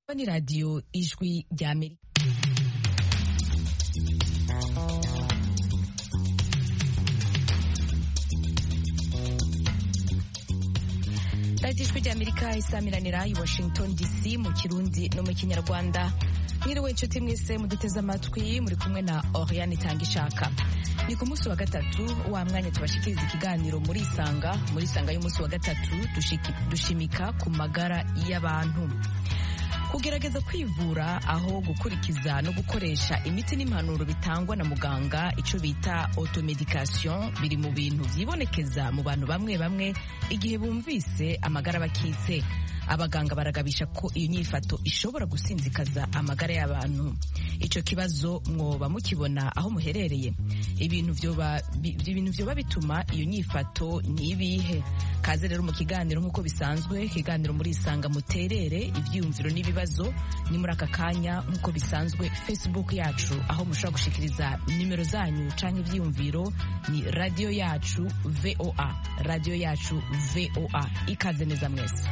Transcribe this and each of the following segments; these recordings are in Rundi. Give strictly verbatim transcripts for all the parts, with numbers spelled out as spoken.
ni radiyo ijwi rya Amerika. radiyo ijwi rya Amerika isamiranira i Washington D C mu Kirundi no mu Kinyarwanda. Mwiriwe inshuti mwese muduteze amatwi, muri kumwe na Oriane Itangishaka. Ni ku munsi wa gatatu wa mwanya tubashikiriza ikiganiro muri Isanga. Muri Isanga y'umunsi wa gatatu dushimika ku magara y'abantu. Kugerageza kwivura aho gukurikiza no gukoresha imiti n'impanuro bitangwa na muganga, ico bita automedication, biri mu bintu vyibonekeza mu bantu bamwe bamwe igihe bumvise amagara bakitse. Abaganga baragabisha ko iyo nyifato ishobora gusinzikaza amagara y'abantu. Ico kibazo mwoba mukibona aho muherereye? Ibintu vyoba ibintu vyoba bituma iyo nyifato ni ibihe? Kaze rero mu kiganiro nk'uko bisanzwe, kiganiro muri Isanga muterere ivyiyumviro n'ibibazo. Ni muri aka kanya nk'uko bisanzwe Facebook yacu aho mushobora gushikiriza nimero zanyu canke ivyiyumviro ni radio yacu V O A, radio yacu V O A. Ikaze neza mwese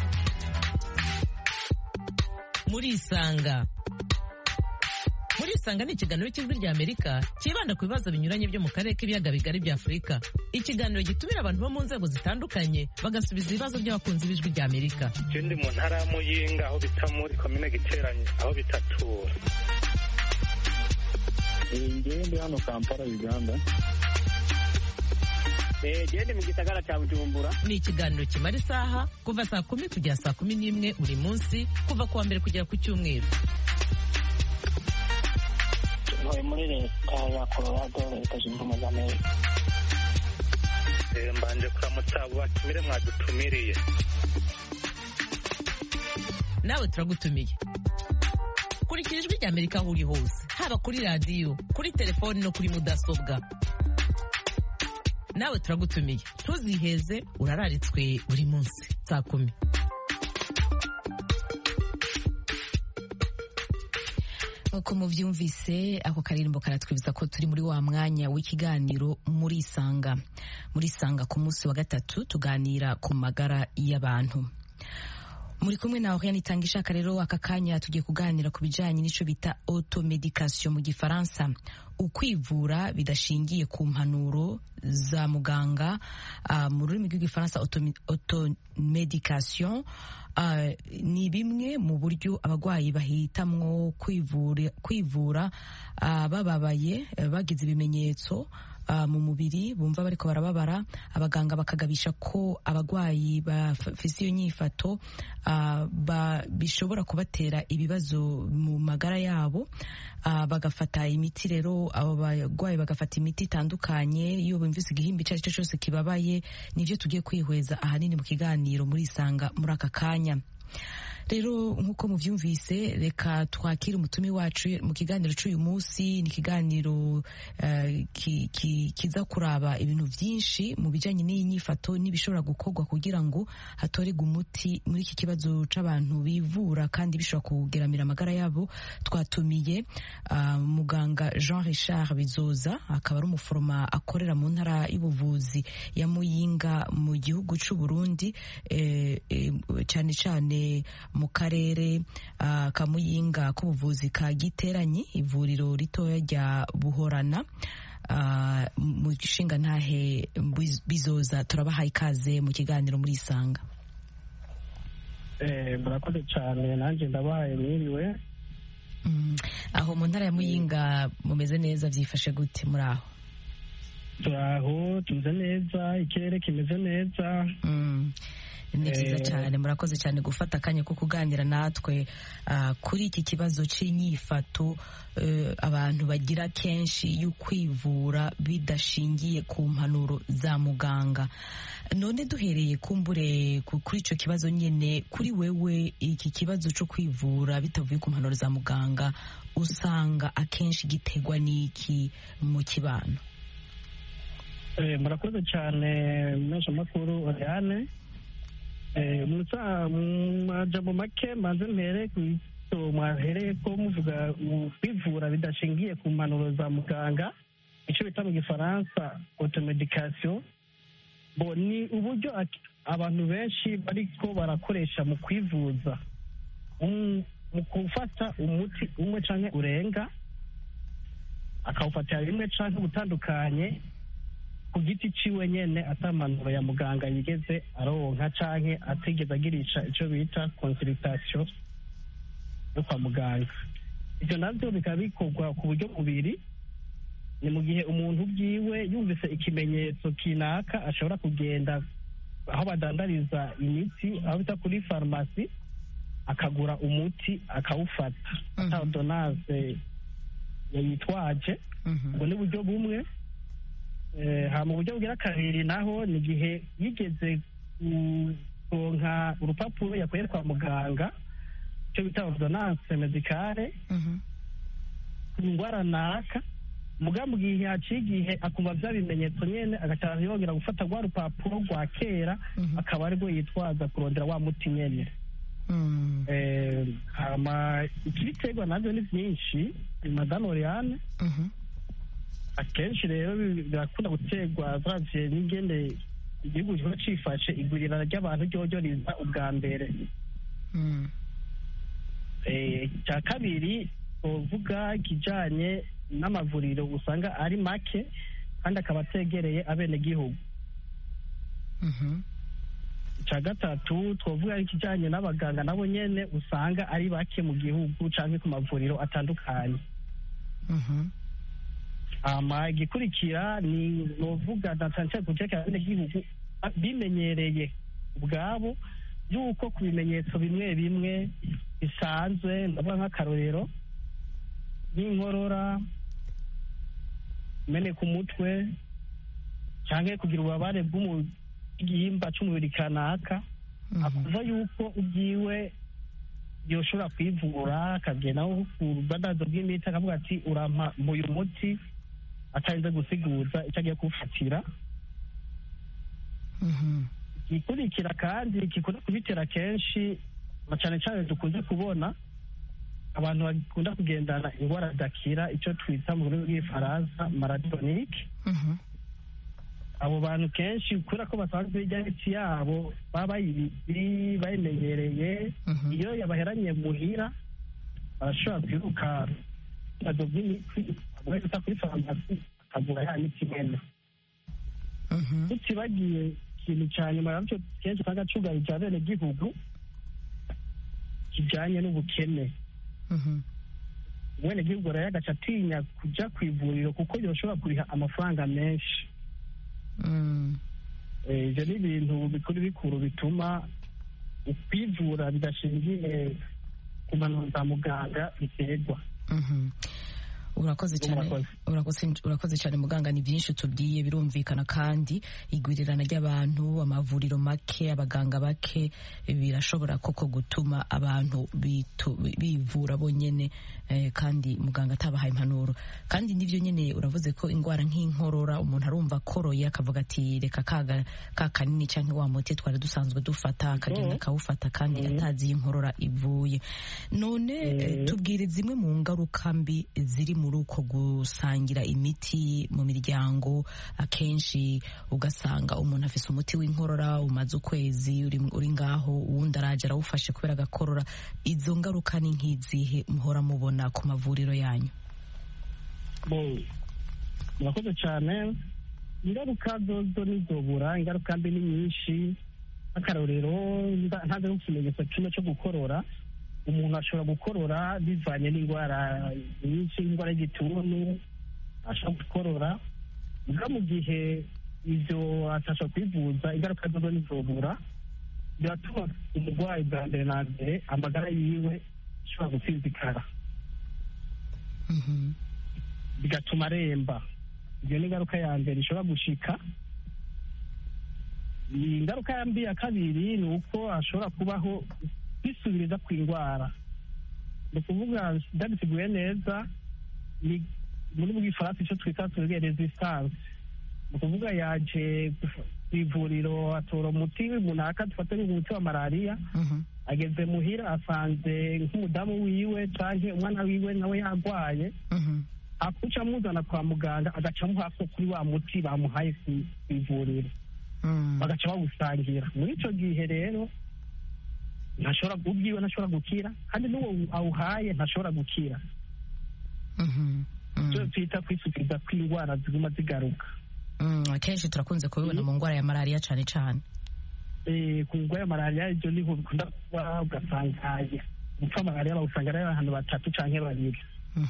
muri Isanga. Muri Isanga ni ikiganiro cy'ijwi rya Amerika kibanda ku bibazo binyuranye byo mu karere k'ibiyaga bigari bya Afurika. Ikiganiro gitumira abantu bo mu nzego zitandukanye bagasubiza ibibazo by'abakunzi b'ijwi rya Amerika. Ndi mu ntara ya Muyinga aho bita muri komine Giteranye aho bitatura. Ndi hano Kampala, Uganda. Gende mu gisagara cya Bujumbura. Ni ikiganiro kimara isaha kuva saa kumi kugera saa kumi n'imwe buri munsi, kuva kuwa mbere kugera ku cyumweru. Tuvuye muri leta ya Colorado, leta zunze ubumwe za Amerika. Mbanje kuramutsa batumire mwadutumiriye. Nawe turagutumiye. Kurikira ijwi rya Amerika aho uri hose, haba kuri radiyo, kuri telefoni no kuri mudasobwa. Nawe turagutumiye, ntuziheze, urararitswe buri munsi saa kumi. Uko muvyumvise, ako karirimbo karatwibuza ko turi muri wa mwanya w'ikiganiro muri Isanga. Muri Isanga ku munsi wa gatatu tuganira ku magara y'abantu. Muri kumwe na Oriane Itangishaka. Rero aka kanya tugiye kuganira ku bijanye n'ico bita automedication mu Gifaransa, ukwivura bidashingiye ku mpanuro za muganga. Uh, mu rurimi rw'igifaransa automedication uh, ni bimwe mu buryo abagwayi bahitamwo kwivura, kwivura uh, bababaye, uh, bagize ibimenyetso Uh, mu mubiri bumva bariko barababara. Abaganga bakagabisha ko abagwayi bafise iyo nyifato uh, ba, bishobora kubatera ibibazo mu magara yabo. Uh, bagafata imiti. Rero abo bagwayi bagafata imiti itandukanye iyo bumvise igihimba icari cyo cyose kibabaye. Nivyo tugiye kwihweza ahanini mu kiganiro muri Isanga muri aka kanya. Rero nk'uko muvyumvise, reka twakire umutumi wacu mu kiganiro cy'uyu munsi. Ni ikiganiro uh, ki, ki, kiza kuraba ibintu vyinshi mu bijanye n'iyi nyifato n'ibishobora gukorwa kugira ngo hatorerwe umuti muri iki kibazo c'abantu bivura kandi bishobora kugeramira amagara yabo. Twatumiye uh, muganga Jean Richard Bizoza, akaba ari umuforoma akorera mu ntara y'ubuvuzi ya Muyinga mu gihugu c'u Burundi, eh, eh, cyane cyane mu karere uh, ka Muyinga k'ubuvuzi ka Giteranye, ivuriro ritoya rya Buhorana. Uh, mu gishinga ntahe Bizoza, turabahaye ikaze mu kiganiro muri Isanga. Eh, murakoze cyane, nanje ndabahaye mwiriwe. Mm, aho mu ntara ya Muyinga mumeze neza, vyifashe gute muri aho? Turaho tumeze neza, ikirere kimeze neza. Mm. Ni byiza cyane, murakoze cyane gufata akanya ko kuganira natwe uh, kuri iki kibazo c'inyifato uh, abantu bagira kenshi y'ukwivura bidashingiye ku mpanuro za muganga. None duhereye kumbure kuri ico kibazo nyene, kuri wewe iki kibazo co kwivura bitavuye ku mpanuro za muganga usanga akenshi gitegwa n'iki mu kibano? Eh, murakoze cyane mesha makuru Oriane. Eh, musa majambo make manze mpere kwito mwahereye ko muvuga kwivura bidashingiye ku mpanuro za muganga, ico bita mu Gifaransa automedication. Bo ni uburyo abantu benshi bariko barakoresha mu kwivuza. mu gufata umuti umwe canke urenga akawufatira rimwe canke ubutandukanye ku giti ciwe nyene atamanuro ya muganga yigeze aronka canke atigeze agirisha ico bita consultation yo kwa muganga. Ivyo navyo bikaba bikorwa ku buryo bubiri. Ni mu gihe umuntu bwiwe yumvise ikimenyetso kinaka ashobora kugenda aho badandariza imiti aho bita kuri farumasi akagura umuti akawufata ata ordonnance yayitwaje. Ubwo ni buryo bumwe. Ha mu buryo bwira kabiri naho ni igihe yigeze kuronka urupapuro yakuye kwa muganga icyo bita ordonnance medicale ku ndwara naka mugambo gihe haciye igihe akumva vya bimenyetso nyene agaca yongera gufata rwa rupapuro rwa kera akaba ariko yitwaza kurondera wa muti nyene. hama ikibiterwa navyo ni vyinshi Madame Oriane. Akenshi rero birakunda guterwa zavye n'ingene igihugu kiba cifashe igurira ry'abantu ryoryo riza ubwa mbere. Icya kabiri uvuga ikijanye n'amavuriro usanga ari make kandi akaba ategereye abenegihugu. Icya gatatu twavuga ikijanye n'abaganga nabo nyene usanga ari bake mu gihugu canke ku mavuriro atandukanye. Ama igikurikira ni novuga datanse kujeka abenegihugu bimenyereye ubwabo yuko ku bimenyetso bimwe bimwe bisanzwe ndavuga nk'akarorero n'inkorora mene ku mutwe canke kugira ububabare bw'igihimba c'umubiri kanaka akuva yuko ubwiwe yoshobora kwivura akagenda ku badazo bw'imiti akavuga ati urampa uyu muti atarinze gusiguza icyo agiye kuwufatira. Igikurikira kandi gikunda kubitera kenshi na cane cane dukunze kubona abantu bakunda kugendana ingwara zidakira icyo twita mu rurimi rw'igifaransa maladie chronique. Abo bantu kenshi kubera ko basanzwe irya miti yabo baba bayizi bayimenyereye iyo yabaheranye muhira barashobora kwiruka adobye imiti agahita kuri farumasi akagura ya miti nyene. Tutibagiye ikintu ca nyuma navyo kenshi usanga cugarije abenegihugu kijanye n'ubukene. Umwenegihugu rero agaca atinya kuja kw'ivuriro kuko yoshobora kuriha amafaranga menshi. Ivyo ni ibintu bikuru bikuru bituma ukwivura bidashingiye ku mpanuro za muganga biterwa. urakoze cyane urakoze cyane muganga, ni byinshi tubwiye birumvikana, kandi igwirirana ry'abantu, amavuriro make, abaganga bake birashobora koko gutuma abantu bivura bonyene eh, kandi muganga atabahaye impanuro. Kandi nivyo nyene uravuze ko ingwara nk'inkorora umuntu arumva koroye akavuga ati reka kaga ka kanini canke wa muti twari dusanzwe dufata akagenda akawufata kandi atazi inkorora ivuye. None eh, tubwire zimwe mu ngaruka mbi ziri muri uko gusangira imiti mu miryango. Akenshi ugasanga umuntu afise umuti w'inkorora umaze ukwezi uri, uri ngaho uwundi araje arawufashe kubera agakorora. Izo ngaruka ni nk'izihe muhora mubona ku mavuriro yanyu? Murakoze cyane. Ingaruka zozo nizobura, ingaruka mbi ni nyinshi. Akarorero ntaze n'ikimenyetso kimwe cyo gukorora, umuntu ashobora gukorora bivanye n'indwara nyinshi, indwara y'igituntu ashobora gukorora, ubwo mu gihe ivyo atashobora kwivuza, ingaruka zozo nizobura. Biratuma umurwayi bwa mbere na mbere amagara yiwe ashobora gusizikara, bigatuma aremba. Iyo ni ingaruka ya mbere ishobora gushika. Ingaruka ya mbi ya kabiri ni uko ashobora kubaho bisubiriza ku indwara. Ni ukuvuga ndabisiguye neza, ni muri mu gifaransa icyo twita tuvuge resistance. Ni ukuvuga yaje ku ivuriro atora umuti runaka, dufate nk'umuti wa malariya, ageze muhira asanze nk'umudamu wiwe canke umwana wiwe nawe yarwaye, akuca amuzana kwa muganga agaca amuha ko kuri wa muti bamuhaye ku ivuriro, bagaca bawusangira. Muri ico gihe rero ntashobora ubwiwe ntashobora gukira kandi n'uwo awuhaye ntashobora gukira. icyo twita kwisubiza kw'indwara ziguma zigaruka. akenshi turakunze kubibona mu ndwara ya malariya cyane cyane. ku ndwara ya malariya ibyo niho bikunda kuba, ugasanga gupfa malariya bawusanga ari abantu batatu cyangwa babiri.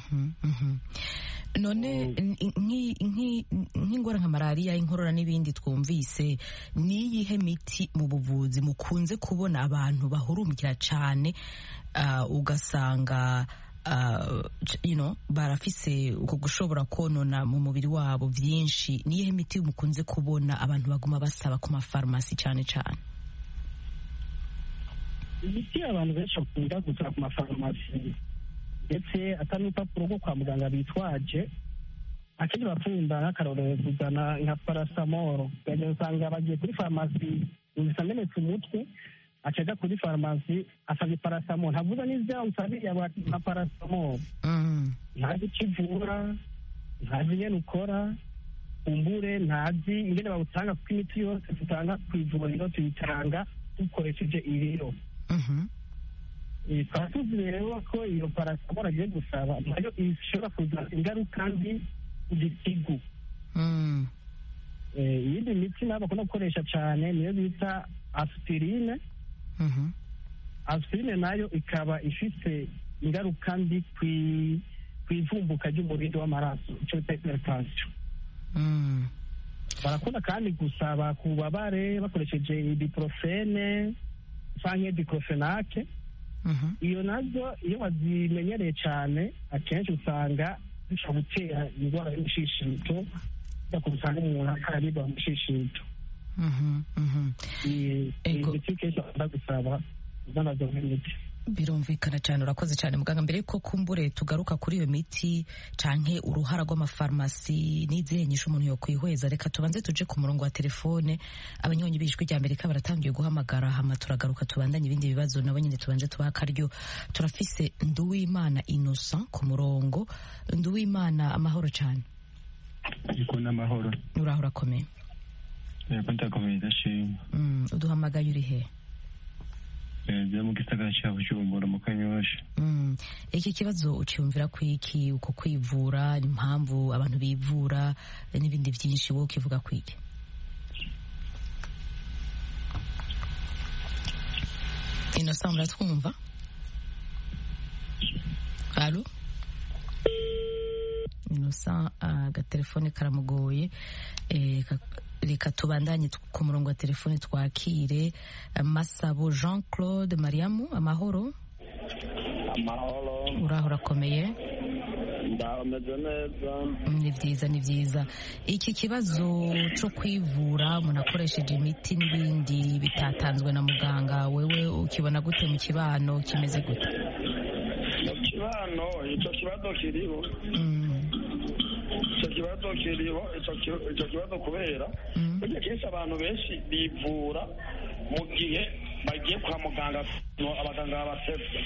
none nk'indwara nka malariya, inkorora n'ibindi twumvise, niyihe miti mu buvuzi mukunze kubona abantu bahurumikira cyane ugasanga Uh, you know, barafise uko gushobora konona mu mubiri wabo byinshi? Niyihe miti mukunze kubona abantu baguma basaba ku mafarumasi cyane cyane? Imiti abantu benshi bakunda gusaba ku mafarumasi ndetse atari urupapuro rwo kwa muganga bitwaje, akenshi bakunda nk'akarorero kuzana nka parasamoro, ukagenda usanga bagiye kuri farumasi yumvise amenetse umutwe, acaja kuri farumasi asabye parasamoro, ntavuga n'ivyo usabiye nka parasamoro, ntazi icyo ivura, ntazi ingene ukora, umbure ntazi ingene bawutanga, kuko imiti yose dutanga ku ivuriro tuyitanga dukoresheje ibiro. tukaba tuzi rero ko iyo parasamoro agiye gusaba nayo ishobora kugira ingaruka mbi ku gitigu. iyindi miti nabo bakunda gukoresha cyane niyo bita aspirine. aspirine nayo ikaba ifite ingaruka mbi ku ivumbuka ry'umurindi w'amaraso, icyo bita hypertension. barakunda kandi gusaba ku babare bakoresheje ibuprofene cyangwa diclofenac. iyo nazo iyo bazimenyereye cyane akenshi usanga bishobora gutera indwara y'umushishito, usanga umuntu akaribwa mu mushishito. imiti kenshi bakunda gusaba zanazo nk'imiti. Birumvikana cyane, urakoze cyane muganga. Mbere yuko kumbure tugaruka kuri iyo miti canke uruhara rw'amafarumasi n'izihe nyisho umuntu yo kwihweza, reka tubanze tuje ku murongo wa telefone. Abanyonyi b'ijwi rya Amerika baratangiye guhamagara, hama turagaruka tubandanye ibindi bibazo nabo nyine tubanje tubaha akaryo. Turafise Nduwimana Innocent ku murongo. Nduwimana, amahoro cyane. Iko n'amahoro. Uraho urakomeye? Yego ndakomeye ndashima. Mm, uduhamagaye uri he? Byo mu gisagara cya Bujumbura mu Kanyosha. Mm. Iki kibazo ucyumvira kwiki, uko kwivura, impamvu abantu bivura n'ibindi byinshi, wowe ukivuga kwiki? Innocent, muratwumva? Allo? Innocent, agatelefone karamugoye. Eh, reka tubandanye ku murongo wa telefone twakire Masabo Jean Claude Mariamu. Amahoro. Amahoro. Uraho urakomeye? Ndameze neza. Ni byiza ni byiza. Iki kibazo cyo kwivura umuntu akoresheje imiti n'ibindi bitatanzwe na muganga, wewe ukibona gute mu kibano, kimeze gute? Mu kibano icyo kibazo kiriho. icyo kibazo kiriho icyo kibazo kubera burya kenshi abantu benshi bivura mu gihe bagiye kwa muganga, abaganga babasebye.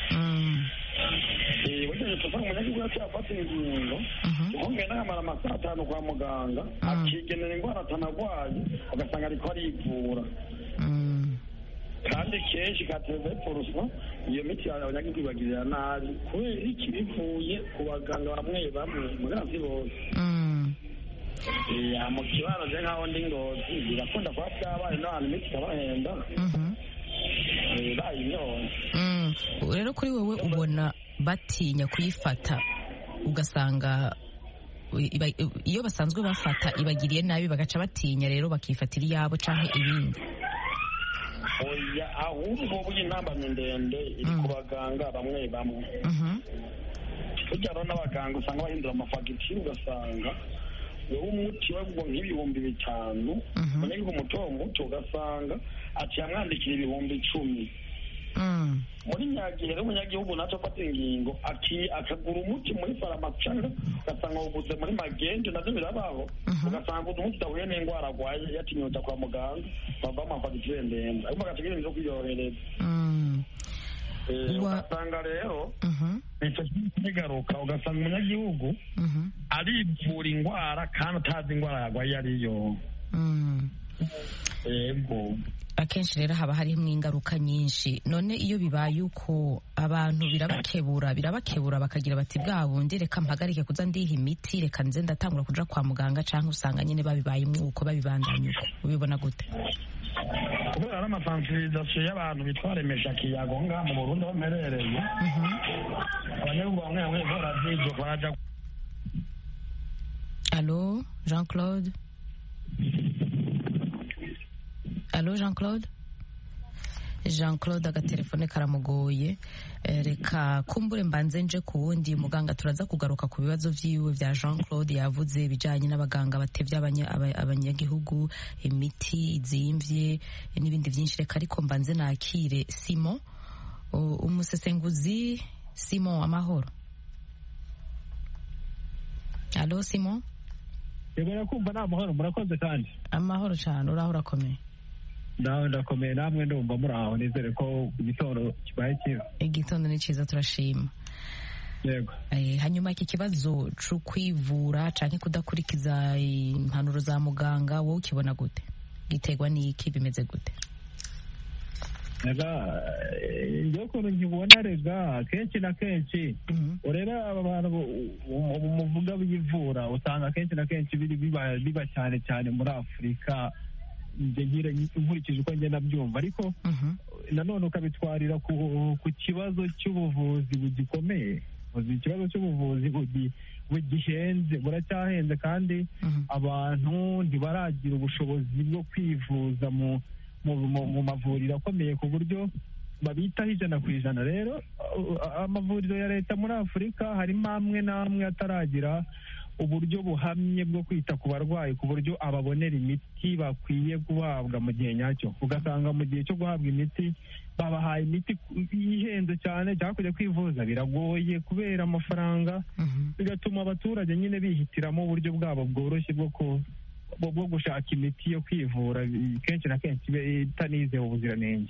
burya tuvuga umunyagihugu yacu yafata ingingo ukongera n'akamara amasaha atanu kwa muganga akigenera indwara atanarwaye, ugasanga ariko arivura. kandi kenshi kateze poroswa iyo miti abanyagihugu ibagirira nabi kubera iki bivuye ku baganga bamwe bamwe mugazi bose. mu kibano je nkaho ndi Ngozi birakunda kuba byabaye n'abantu imiti ikabahenda bayinyoye. Rero kuri wowe ubona batinya kuyifata, ugasanga iyo basanzwe bafata ibagiriye nabi bagaca batinya rero bakifatira iyabo canke ibindi? oya, ahubwo burya intambamyi ndende iri ku baganga bamwe bamwe. burya rero n'abaganga usanga bahindura amafagitire, ugasanga wowe umuti wagwa nk'ibihumbi bitanu, umunyagihugu muto muto ugasanga ati yamwandikira ibihumbi icumi. muri nyagihe rero umunyagihugu naco afata ingingo akagura umuti muri farumasi cyangwa ugasanga wuguze muri magendo, navyo birabaho. ugasanga umuti udahuye n'indwara arwaye yatinyuta kwa muganga, bava amafagitire ndende ariko agategereza inzo kuyohereza. ugasanga rero icyo kigaruka, ugasanga umunyagihugu arivura indwara kandi utazi indwara yarwaye ariyo. yego akenshi rero haba harimo ingaruka nyinshi. None iyo bibaye uko abantu birabakebura birabakebura bakagira bati bwa bundi reka mpagarike kuza ndiha imiti, reka nze ndatangura kuja kwa muganga, canke usanga nyine babibaye umwuko babibandanya uko, ubibona gute? kubera ari amasansirizasiyo y'abantu bitwa remesha kiyago ngaha mu Burundi aho mperereye, abanyagihugu bamwe bamwe baravyivyo baraja. Allô Jean-Claude? Allô Jean-Claude? Jean-Claude agatelefone karamugoye. Reka kumbure mbanze nje ku wundi muganga, turaza kugaruka ku bibazo vyiwe vya Jean-Claude yavuze bijanye n'abaganga batevye abanyagihugu, imiti izimvye n'ibindi vyinshi. Reka ariko mbanze nakire Simon, umusesenguzi. Simon, amahoro? Allô Simon? Yego kumva na amahoro, murakoze kandi. Amahoro cyane, uraho urakomeye? Nawe ndakomeye, namwe ndumva muri aho, nizere ko igitondo kibaye cyiza. Igitondo ni cyiza, turashima. Yego. Eh, hanyuma iki kibazo cyo kwivura canke kudakurikiza impanuro za muganga wowe ukibona gute? Gitegwa n'iki, bimeze gute? Ega njye ko nkibona rega kenshi na kenshi urera aba bantu muvuga bivura usanga kenshi na kenshi biri biba biba cyane cyane muri Afurika, ngira nkurikije uko ngenda byumva, ariko nanone ukabitwarira ku kibazo cy'ubuvuzi bugikomeye. Ikibazo cy'ubuvuzi bugihenze, buracyahenze, kandi abantu ntibaragira ubushobozi bwo kwivuza mu mu mavuriro akomeye ku buryo babitaho ijana ku ijana. Rero amavuriro ya leta muri Afurika harimo amwe n'amwe ataragira uburyo buhamye bwo kwita ku barwayi ku buryo ababonera imiti bakwiye guhabwa mu gihe nyacyo. Ugasanga mu gihe cyo guhabwa imiti babahaye imiti ihenze cyane, cyangwa kujya kwivuza biragoye kubera amafaranga, bigatuma abaturage nyine bihitiramo uburyo bwabo bworoshye bwo ku bwo gushaka imiti yo kwivura, kenshi na kenshi itanizewe ubuziranenge.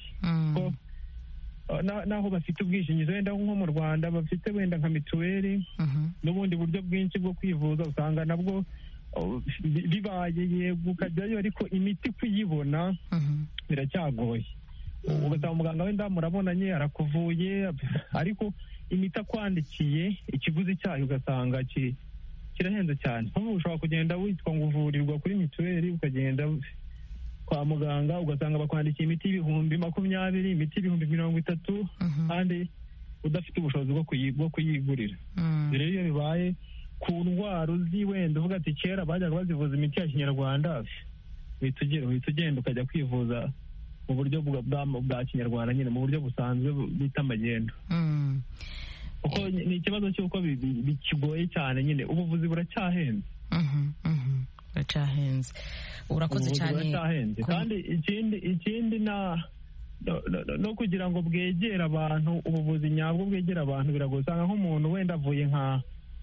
Naho bafite ubwishingizi wenda nko mu Rwanda bafite wenda nka mituweli n'ubundi buryo bwinshi bwo kwivuza, usanga nabwo bibaye yego ukajyayo, ariko imiti kuyibona biracyagoye. Ugasanga umuganga wenda murabonanye arakuvuye, ariko imiti akwandikiye ikiguzi cyayo ugasanga kirahenze cyane. Nk'ubu ushobora kugenda witwa ngo uvurirwa kuri mituweli, ukagenda kwa muganga ugasanga bakwandikiye imiti y'ibihumbi makumyabiri, imiti y'ibihumbi mirongo itatu, kandi udafite ubushobozi bwo kuyigurira. Rero iyo bibaye ku ndwara uzi wenda uvuga ati kera bajyaga bazivuza imiti ya kinyarwanda, uhita ugenda ukajya kwivuza mu buryo bwa kinyarwanda, nyine mu buryo busanzwe bita amagendo. Kuko ni ikibazo cy'uko bikigoye cyane, nyine ubuvuzi buracyahenze. Buracyahenze. Urakoze cyane. Kandi ikindi ikindi na no kugira ngo bwegere abantu, ubuvuzi nyabwo bwegera abantu biragoye. Usanga nk'umuntu wenda avuye nka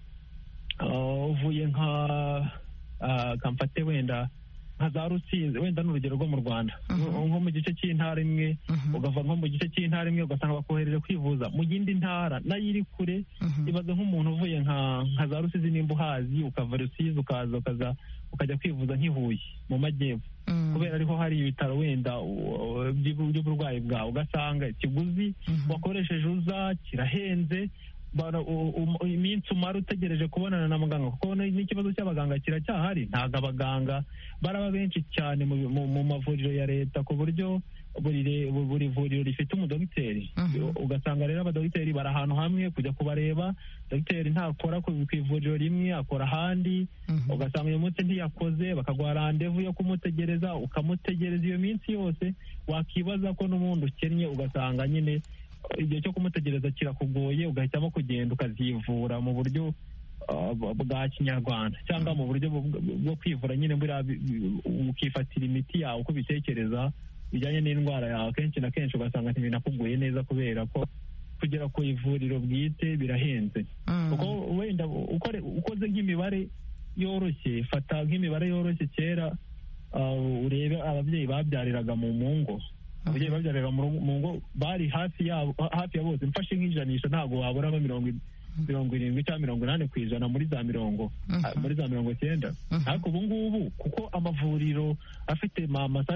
uvuye nka kamfate wenda nka za Rusizi, wenda n'urugero rwo mu Rwanda, nko mu gice cy'intara imwe, ugava nko mu gice cy'intara imwe ugasanga bakohereje kwivuza mu yindi ntara nayo iri kure. Ibaze nk'umuntu uvuye nka nka za Rusizi nimba uhazi, ukava Rusizi ukaza ukaza ukajya kwivuza nk'ihuye mu majyepfo, kubera ariho hari ibitaro wenda by'uburwayi bwawe, ugasanga ikiguzi wakoresheje uza kirahenze, iminsi umara utegereje kubonana na muganga, kuko n'ikibazo cy'abaganga kiracyahari. Ntabwo abaganga baraba benshi cyane mu mavuriro ya leta ku buryo buri vuriro rifite umudogiteri. Ugasanga rero abadogiteri bari ahantu hamwe, kujya kubareba dogiteri ntakora ku ivuriro rimwe, akora ahandi. Ugasanga uyu munsi ntiyakoze, bakaguha randevu yo kumutegereza, ukamutegereza iyo minsi yose, wakibaza ko n'ubundi ukennye, ugasanga nyine igihe cyo kumutegereza kirakugoye, ugahitamo kugenda ukazivura mu buryo bwa kinyarwanda, cyangwa mu buryo bwo kwivura nyine ukifatira imiti yawe uko ubitekereza bijyanye n'indwara yawe. Kenshi na kenshi ugasanga ntibinakugoye neza, kubera ko kugera ku ivuriro bwite birahenze. Kuko wenda ukoze nk'imibare yoroshye, fata nk'imibare yoroshye, kera urebe ababyeyi babyariraga mu ngo, ababyeyi babyariraga mu ngo bari hafi ya hafi ya bose, mfashe nk'ijanisha ntabwo waburamo mirongo mirongo irindwi cyangwa mirongo inani ku ijana muri za mirongo muri za mirongo icyenda ariko ubu ngubu kuko amavuriro afite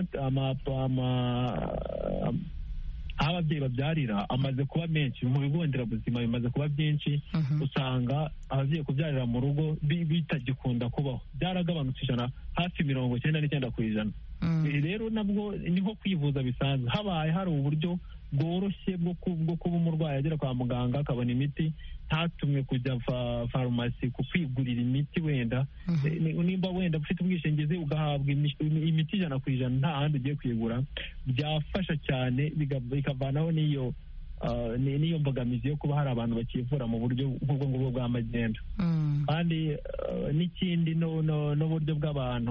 aho ababyeyi babyarira amaze kuba menshi mu bigo nderabuzima bimaze kuba byinshi usanga ababyeyi kubyarira mu rugo bitagikunda kubaho byaragabanutse ijana hafi mirongo icyenda n'icyenda ku ijana rero nabwo niho kwivuza bisanzwe habaye hari uburyo bworoshye bwo kuba umurwayi agera kwa muganga akabona imiti ntatumwe kujya farumasi ku kwigurira imiti wenda nimba wenda ufite ubwishingizi ugahabwa imiti ijana ku ijana nta handi ugiye kuyigura byafasha cyane bikavanaho n'iyo n'iyo mbogamizi yo kuba hari abantu bakivura mu buryo nk'ubwo ngubwo bwa magendu kandi n'ikindi n'uburyo bw'abantu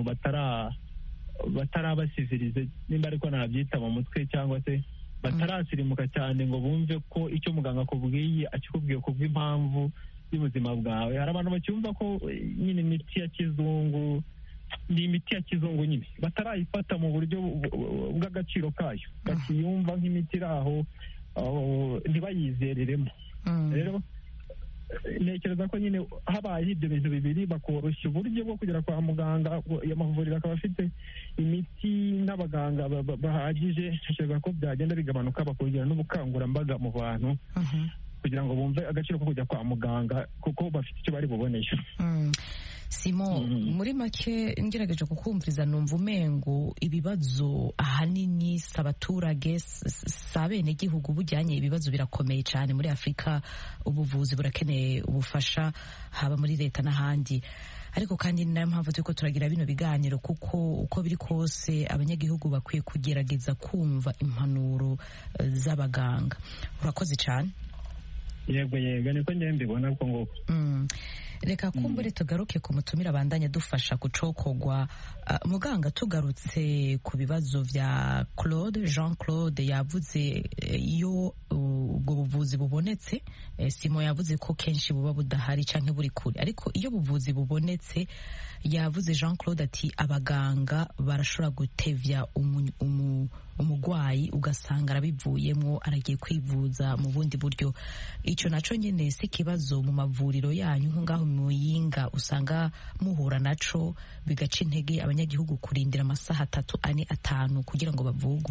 batarabasivirize nimba ariko nabyita mu mutwe cyangwa se batarasirimuka cyane ngo bumve ko icyo muganga akubwiye akikubwiye kubw'impamvu y'ubuzima bwawe. Hari abantu bacyumva ko nyine imiti ya kizungu ni imiti ya kizungu nyine batarayifata mu buryo bw'agaciro kayo, bakiyumva nk'imiti iri aho ntibayizereremo. Rero ntekereza ko nyine habaye ibyo bintu bibiri bakoroshya uburyo bwo kugera kwa muganga, amavuriro akaba afite imiti n'abaganga bahagije, ntekereza ko byagenda bigabanuka bakongera n'ubukangurambaga mu bantu kugira ngo bumve agaciro ko kujya kwa muganga kuko bafite icyo bari bubonesha. Simon, muri make ngerageje kukumviriza numva umengo ibibazo ahanini si abaturage si abenegihugu bujyanye, ibibazo birakomeye cyane muri Afurika, ubuvuzi burakeneye ubufasha haba muri leta n'ahandi, ariko kandi ni nayo mpamvu turiko turagira bino biganiro kuko uko biri kose abanyagihugu bakwiye kugerageza kumva impanuro z'abaganga. Urakoze cyane. Yego yego niko njye mbibona ko ngo reka kumbure tugaruke ku mutumira abandanya dufasha kucokogwa. Uh, muganga, tugarutse ku bibazo vya Claude Jean Claude yavuze iyo ubwo uh, buvuzi bubonetse, eh, Simon yavuze ko kenshi buba budahari canke buri kure, ariko iyo buvuzi bubonetse yavuze Jean Claude ati abaganga barashobora gutevya umu, umu, umugwayi ugasanga arabivuyemo aragiye kwivuza mu bundi buryo. Ico naco nyene si kibazo mu mavuriro yanyu nko ngaho Muyinga usanga muhura naco bigaca intege abanyagihugu kurindira amasaha atatu ane atanu kugira ngo bavugwe?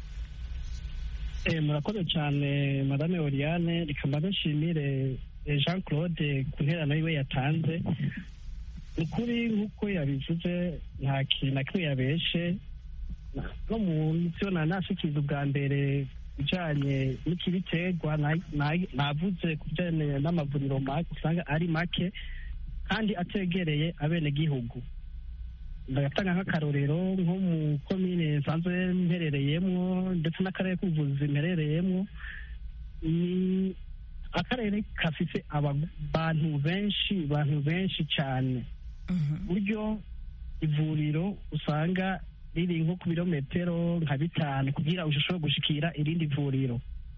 Eh, murakoze cyane Madame Oriane, reka mbashimire Jean Claude ku nterano yiwe yatanze. Ukuri nk'uko yabivuze nta kintu na kimwe yabeshe, no mu byo nanashikiza ubwa mbere bijanye n'ikibiterwa navuze ku bijanye n'amavuriro usanga ari make kandi ategereye abenegihugu. Ndagatanga nk'akarorero nko mu komine nsanzwe mperereyemwo ndetse n'akarere k'ubuvuzi mperereyemwo, ni akarere kafise abantu benshi bantu benshi cyane, buryo ivuriro usanga riri nko ku birometero nka bitanu kugira ushobore gushikira irindi vuriro.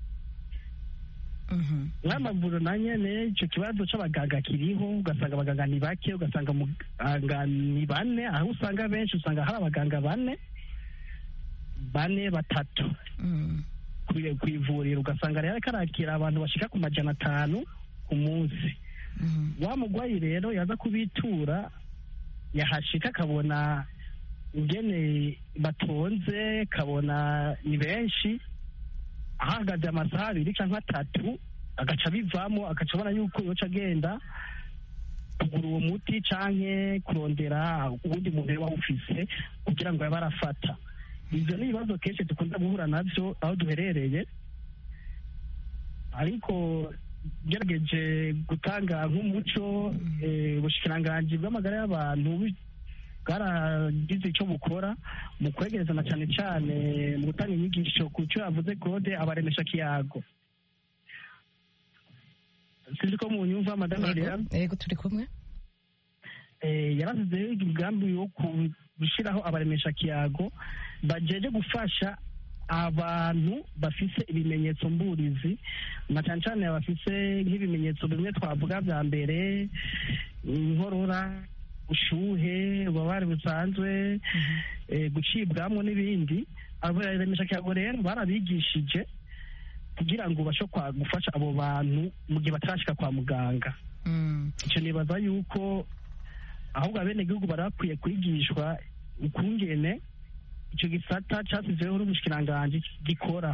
N'amavuriro na nyene icyo kibazo c'abaganga kiriho, ugasanga abaganga ni bake, ugasanga muganga ni bane, aho usanga benshi usanga hari abaganga bane bane batatu ku ivuriro, ugasanga rero karakira abantu bashika ku majana atanu ku munsi. Wa mugwayi rero yaza kubitura yahashika akabona ingene batonze, kabona ni benshi, ahagaze amasaha abiri canke atatu agaca bivamo, agaca abona yuko yoca agenda kugura uwo muti canke kurondera uwundi muntu yaba awufise kugira ngo yabe arafata. Ivyo ni ibibazo kenshi dukunda guhura navyo aho duherereye, ariko gerageje gutanga nk'umuco, ubushikiranganji bw'amagara y'abantu bwaragize icyo bukora mu kwegerezana cyane cyane mu gutanga inyigisho ku cyo yavuze Claude, abaremesha kiyago. Sinzi ko mu nyumva Madame Oriane? Yego turi kumwe. Eh, yarasize umugambi wo gushyiraho abaremesha kiyago bajeje gufasha abantu bafise ibimenyetso mburizi, na cyane cyane bafise nk'ibimenyetso bimwe twavuga bya mbere, inkorora, ushuhe, ububabare busanzwe, gucibwamo n'ibindi. Abaremesha kiyago rero barabigishije kugira ngo ubashe gufasha abo bantu mu gihe batarashika kwa muganga. icyo nibaza yuko ahubwo abenegihugu barakwiye kwigishwa ukungene icyo gisata cyasizeho n'umushikiranganji gikora.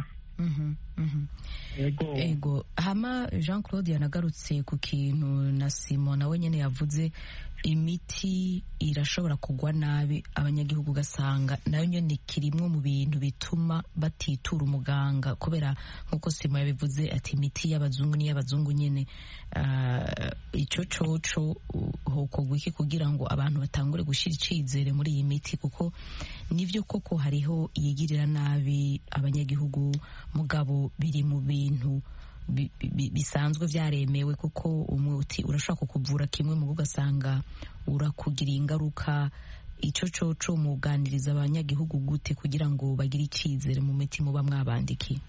Ego. Ego. Hama Jean Claude yanagarutse ku kintu na Simon nawe nyene yavuze imiti irashobora kugwa nabi abanyagihugu gasanga nayo nyene kirimwe mu bintu bituma batitura umuganga kubera nkuko Simon yabivuze ati imiti y'abazungu ni y'abazungu nyene. Uh, ico coco hokogwa iki kugira ngo abantu batangure gushira icizere muri iyi miti kuko nivyo koko hariho yigirira nabi abanyagihugu mugabo biri mu bintu bisanzwe vyaremewe kuko umuti urashobora kukuvura kimwe mu ugasanga urakugira ingaruka. Ico coco muganiriza abanyagihugu gute kugira ngo bagire icizere mu miti muba mwabandikiye?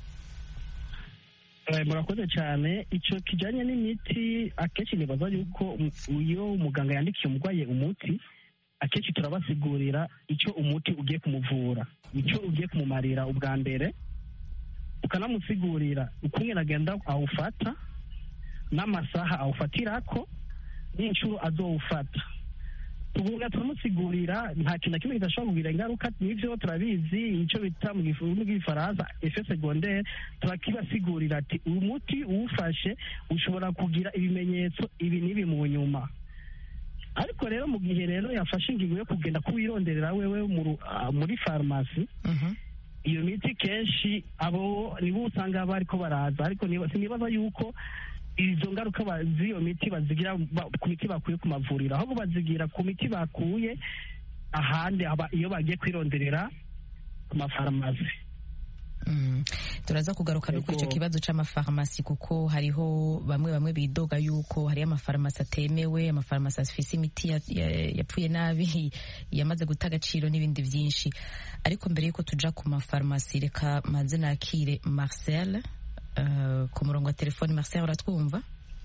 Murakoze cyane. Icyo kijanye n'imiti akenshi nibaza yuko iyo umuganga yandikiye umurwayi umuti akenshi turabasigurira icyo umuti ugiye kumuvura, icyo ugiye kumumarira ubwa mbere, ukanamusigurira ukuntu agenda awufata n'amasaha awufatirako n'inshuro azowufata. tuvuga turamusigurira nta kintu na kimwe kidashobora kugira ingaruka. Nivyo turabizi icyo bita mu gifaransa effet secondaire, turakibasigurira ati uyu muti uwufashe ushobora kugira ibimenyetso ibi n'ibi mu nyuma. Ariko rero mu gihe rero yafashe ingingo yo kugenda kuwironderera wewe muri farumasi, iyo miti kenshi abo nibo usanga bariko baraza, ariko sinibaza yuko izo ngaruka z'iyo miti bazigira ku miti bakuye ku mavuriro, ahubwo bazigira ku miti bakuye ahandi iyo bagiye kwironderera ku mafarumasi. Mm. Turaza kugaruka no kuri icyo kibazo c'amafarumasi kuko hariho bamwe bamwe bidoga yuko hari amafarumasi atemewe, amafarumasi afise imiti yapfuye ya, ya nabi yamaze guta agaciro n'ibindi vyinshi. Ariko mbere yuko tuja ku mafarumasi reka manze nakire Marcel uh, ku murongo wa telefone. Marcel, uratwumva?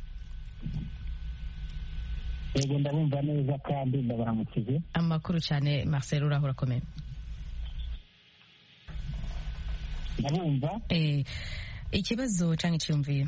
Yego ndabumva neza kandi ndabaramukije. Amakuru cyane Marcel, uraho urakomeye? Ndabumva. Eh, ikibazo canke cyumviye?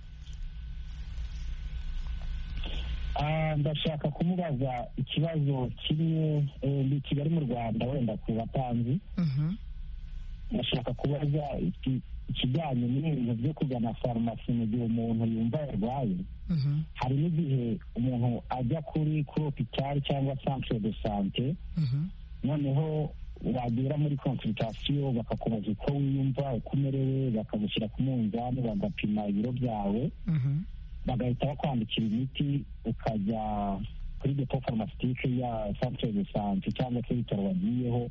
Ah, ndashaka kumubaza ikibazo kimwe ndi Kigali mu Rwanda wenda ku batanzi. Mhm. Ndashaka kubaza ikijyanye n'ibintu byo kugana farumasi mu gihe umuntu yumva yarwaye. Mhm. Hari n'igihe umuntu ajya kuri hospital cyangwa centre de santé. Mhm. Noneho wagera muri consultation bakakubaza uko wiyumva, uko umerewe, bakagushyira ku munzani bagapima ibiro byawe, bagahita bakwandikira imiti, ukajya kuri depot pharmaceutique ya centre de santé cyangwa se ibitaro wagiyeho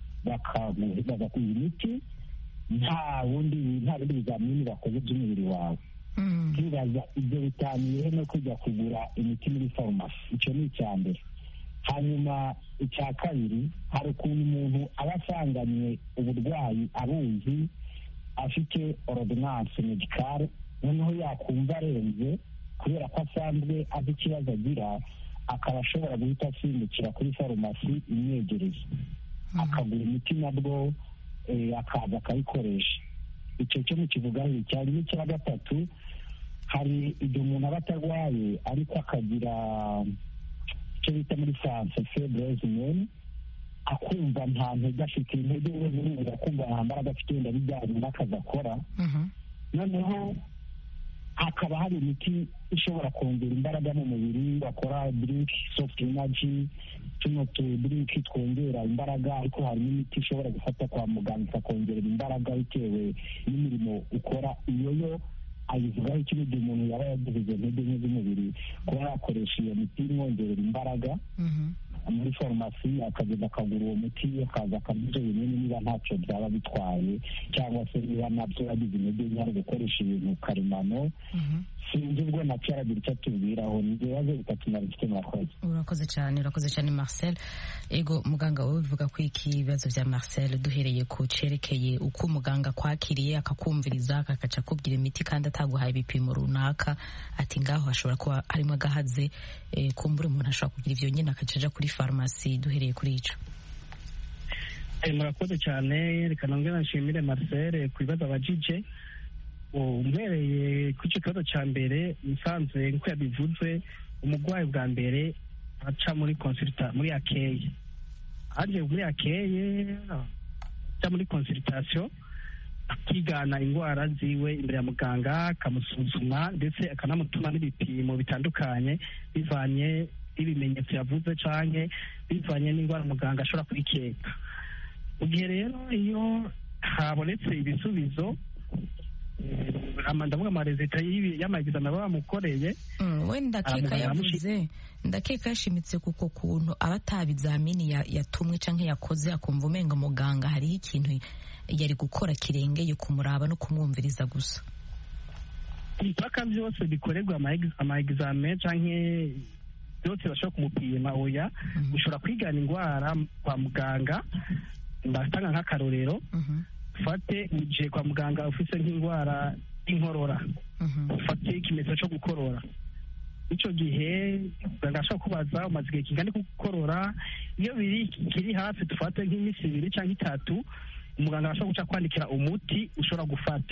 bakaguha imiti nta wundi nta bindi bizamini bakoze by'umubiri wawe. Twibaza ibyo bitaniye no kujya kugura imiti muri farumasi. Icyo ni icya mbere. Hanyuma icya kabiri, hari ukuntu umuntu aba asanganywe uburwayi abuzi, afite ordonnance medicale, noneho yakumva arenze kubera ko asanzwe azi ikibazo agira, akaba ashobora guhita asimbukira kuri farumasi imwegereye akagura imiti, nabwo akaza akayikoresha. Icyo cyo mukivugaho cyane. N'icya gatatu, hari igihe umuntu aba atarwaye ariko akagira icyo bita muri France faiblesse humaine, akumva nta ntege afite, intege ze zirunga, akumva nta mbaraga afite wenda bijyanye n'akazi akora. Noneho hakaba hari imiti ishobora kongera imbaraga mu mubiri, bakora drink soft energy, tuno tu drink twongera imbaraga, ariko hari n'imiti ishobora gufata kwa muganga ikakongerera imbaraga bitewe n'imirimo ukora. Iyo yo ayivugaho ikintu gihe umuntu yaba yagize izo ntege nke z'umubiri, kuba yakoresha iyo miti imwongerera imbaraga muri farumasi, akagenda akagura uwo muti, akaza akamuha ibinini niba ntacyo byaba bitwaye, cyangwa se niba nabyo yagize intege nke ari gukoresha ibintu karemano. Sinzi ubwo nacyo aragira icyo atubwiraho. Ni ibibazo bitatu nari mfite. Murakoze. Urakoze cyane, urakoze cyane Marcel. Ego muganga, wowe bivuga ko iki bibazo bya Marcel duhereye ku cerekeye uko umuganga kwakiriye akakumviriza akakaca kubwira imiti kandi ataguhaye ibipimo runaka, ati ngaho hashobora kuba harimo agahaze, e, kumbura umuntu ashobora kugira ivyo nyine akacaja kuri farumasi. Duhereye kuri ico. Eh, murakoze cyane. Reka nongera nshimire Marcel ku bibazo abajije. umbereye ku icyo kibazo cya mbere musanze nk'uko yabivuze umurwayi bwa mbere aca muri consulta muri akeye aje muri akeye aca muri consultation akigana indwara ziwe imbere ya muganga akamusuzuma ndetse akanamutuma n'ibipimo bitandukanye bivanye n'ibimenyetso yavuze canke bivanye n'indwara muganga ashobora kwikeka. Mu gihe rero iyo habonetse ibisubizo ndavuga amarezita y'amagizame baba bamukoreye we ndakeka yavuze ndakeka yashimitse kuko kuntu aba atabizamini yatumwe canke yakoze akumva umenga muganga hariho ikintu yari gukora kirengeye kumuraba no kumwumviriza gusa. Ibipaka byose bikorerwa ama-examen canke byose bashobora kumupima oya ushobora kwigana indwara kwa muganga. Ndatanga nk'akarorero ufate uje kwa muganga ufise nk'indwara y'inkorora ufate ikimenyetso cyo gukorora icyo gihe muganga ashobora kubaza umaze igihe kingana gukorora iyo biri kiri hafi dufate nk'iminsi ibiri cyangwa itatu umuganga ashobora guca kwandikira umuti ushobora gufata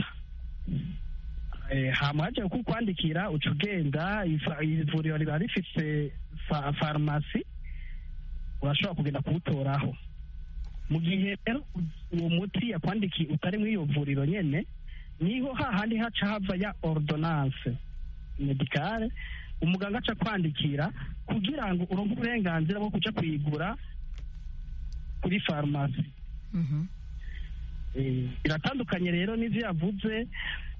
hama haje kukwandikira uca ugenda ivuriro riba rifise farumasi urashobora kugenda kuwutoraho. Mu gihe rero uwo muti yakwandikiye utari muri iyo vuriro nyene niho hahandi haca hava ya ordonnance medicale umuganga aca kwandikira kugira ngo uronke uburenganzira bwo kuja kuyigura kuri farumasi. Biratandukanye rero n'ivyo yavuze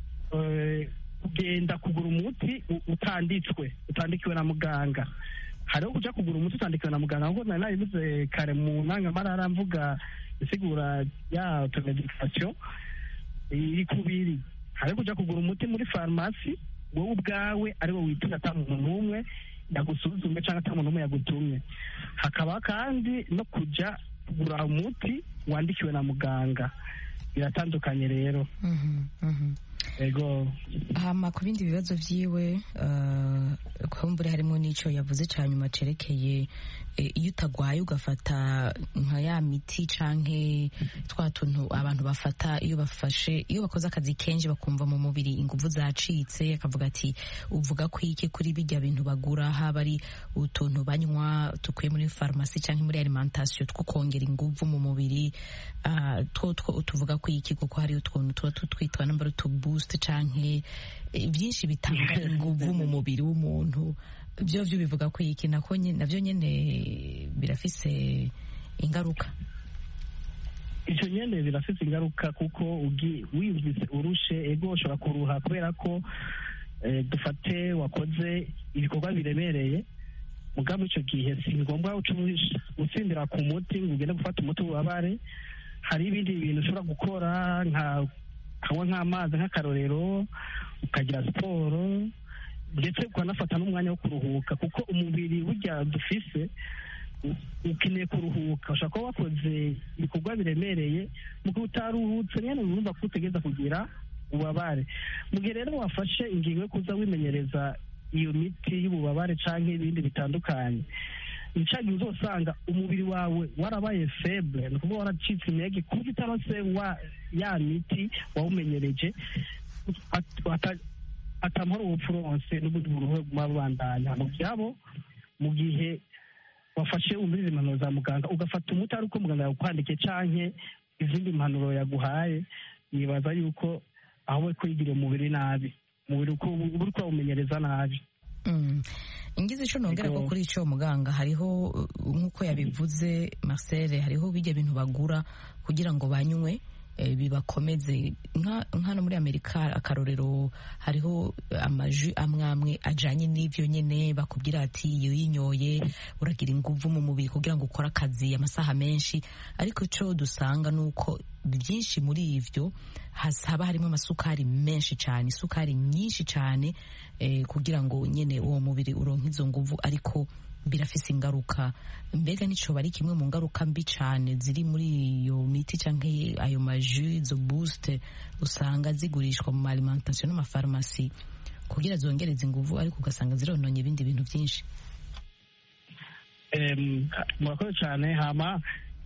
kugenda kugura umuti utanditswe utandikiwe na muganga. Hariho kuja kugura umuti utandikiwe na muganga ngo nari nabivuze kare mu ntangamarara mvuga isigura ya automedication iri kubiri. Hariho kuja kugura umuti muri farumasi wowe ubwawe ari wo witura ata muntu n'umwe yagusuzume cyangwa ata muntu n'umwe yagutumye. Hakaba kandi no kuja kugura umuti wandikiwe na muganga. Biratandukanye rero. Ego. Hama ku bindi bibazo vyiwe kumbure harimo n'ico yavuze ca nyuma cerekeye iyo utagwaye ugafata nka ya miti canke twa tuntu abantu bafata iyo bafashe iyo bakoze akazi kenshi bakumva mu mubiri inguvu zacitse akavuga ati uvuga ko iki kuri bijya bintu bagura haba ari utuntu banywa tukuye muri farumasi canke muri alimentation two kongera inguvu mu mubiri two two tuvuga ko iki kuko hari utuntu tuba tutwitwa number to boost canke byinshi bitanga inguvu mu mubiri w'umuntu byo byo bivuga ko iki nako navyo nyene birafise ingaruka. Icyo nyene birafise ingaruka kuko wiyumvise urushe ego ushobora kuruha kubera ko dufate wakoze ibikorwa biremereye mugabo icyo gihe si ngombwa utsindira ku muti ngo ugende gufata umuti ubabare. Hari ibindi bintu ushobora gukora nka kanywa nk'amazi nk'akarorero ukagira siporo ndetse ukanafata n'umwanya wo kuruhuka kuko umubiri burya dufise ukeneye kuruhuka. Ushobora kuba wakoze ibikorwa biremereye mugihe utaruhutse nyene urumva ko utegereza kugira ububabare. Mu gihe rero wafashe ingingo yo kuza wimenyereza iyo miti y'ububabare canke ibindi bitandukanye nicagi uzosanga umubiri wawe warabaye faible ni ukuvuga waracitse intege kuko utarose wa ya miti wawumenyereje atamahoro ubupfuronse n'ubundi buruhe bw'abandanya mu byabo. Mu gihe wafashe umviriza impanuro za muganga ugafata umuti ari uko muganga yawukwandikiye canke izindi mpanuro yaguhaye nibaza yuko aho we kwigirira umubiri nabi umubiri uko uri kwawumenyereza nabi. Ingize ico nongera ko kuri ico muganga hariho nkuko yabivuze Marcel hariho bijya bintu bagura kugira ngo banywe bibakomeze nka no muri Amerika akarorero hariho amaju amwamwe ajanye n'ivyo nyene bakubwira ati iyo yinyoye uragira inguvu mu mubiri kugira ngo ukora akazi amasaha menshi ariko ico dusanga nuko byinshi muri ivyo haba harimo amasukari menshi cyane isukari nyinshi cyane eh, kugira ngo nyene uwo mubiri uronke izo nguvu ariko birafise ingaruka. Mbega nico bari kimwe mu ngaruka mbi cyane ziri muri iyo miti canke ayo maju izo boost usanga zigurishwa mu alimentation n'amafarmasi kugira zongereza inguvu ariko ugasanga zirononye ibindi bintu byinshi. Em murakoze cyane hama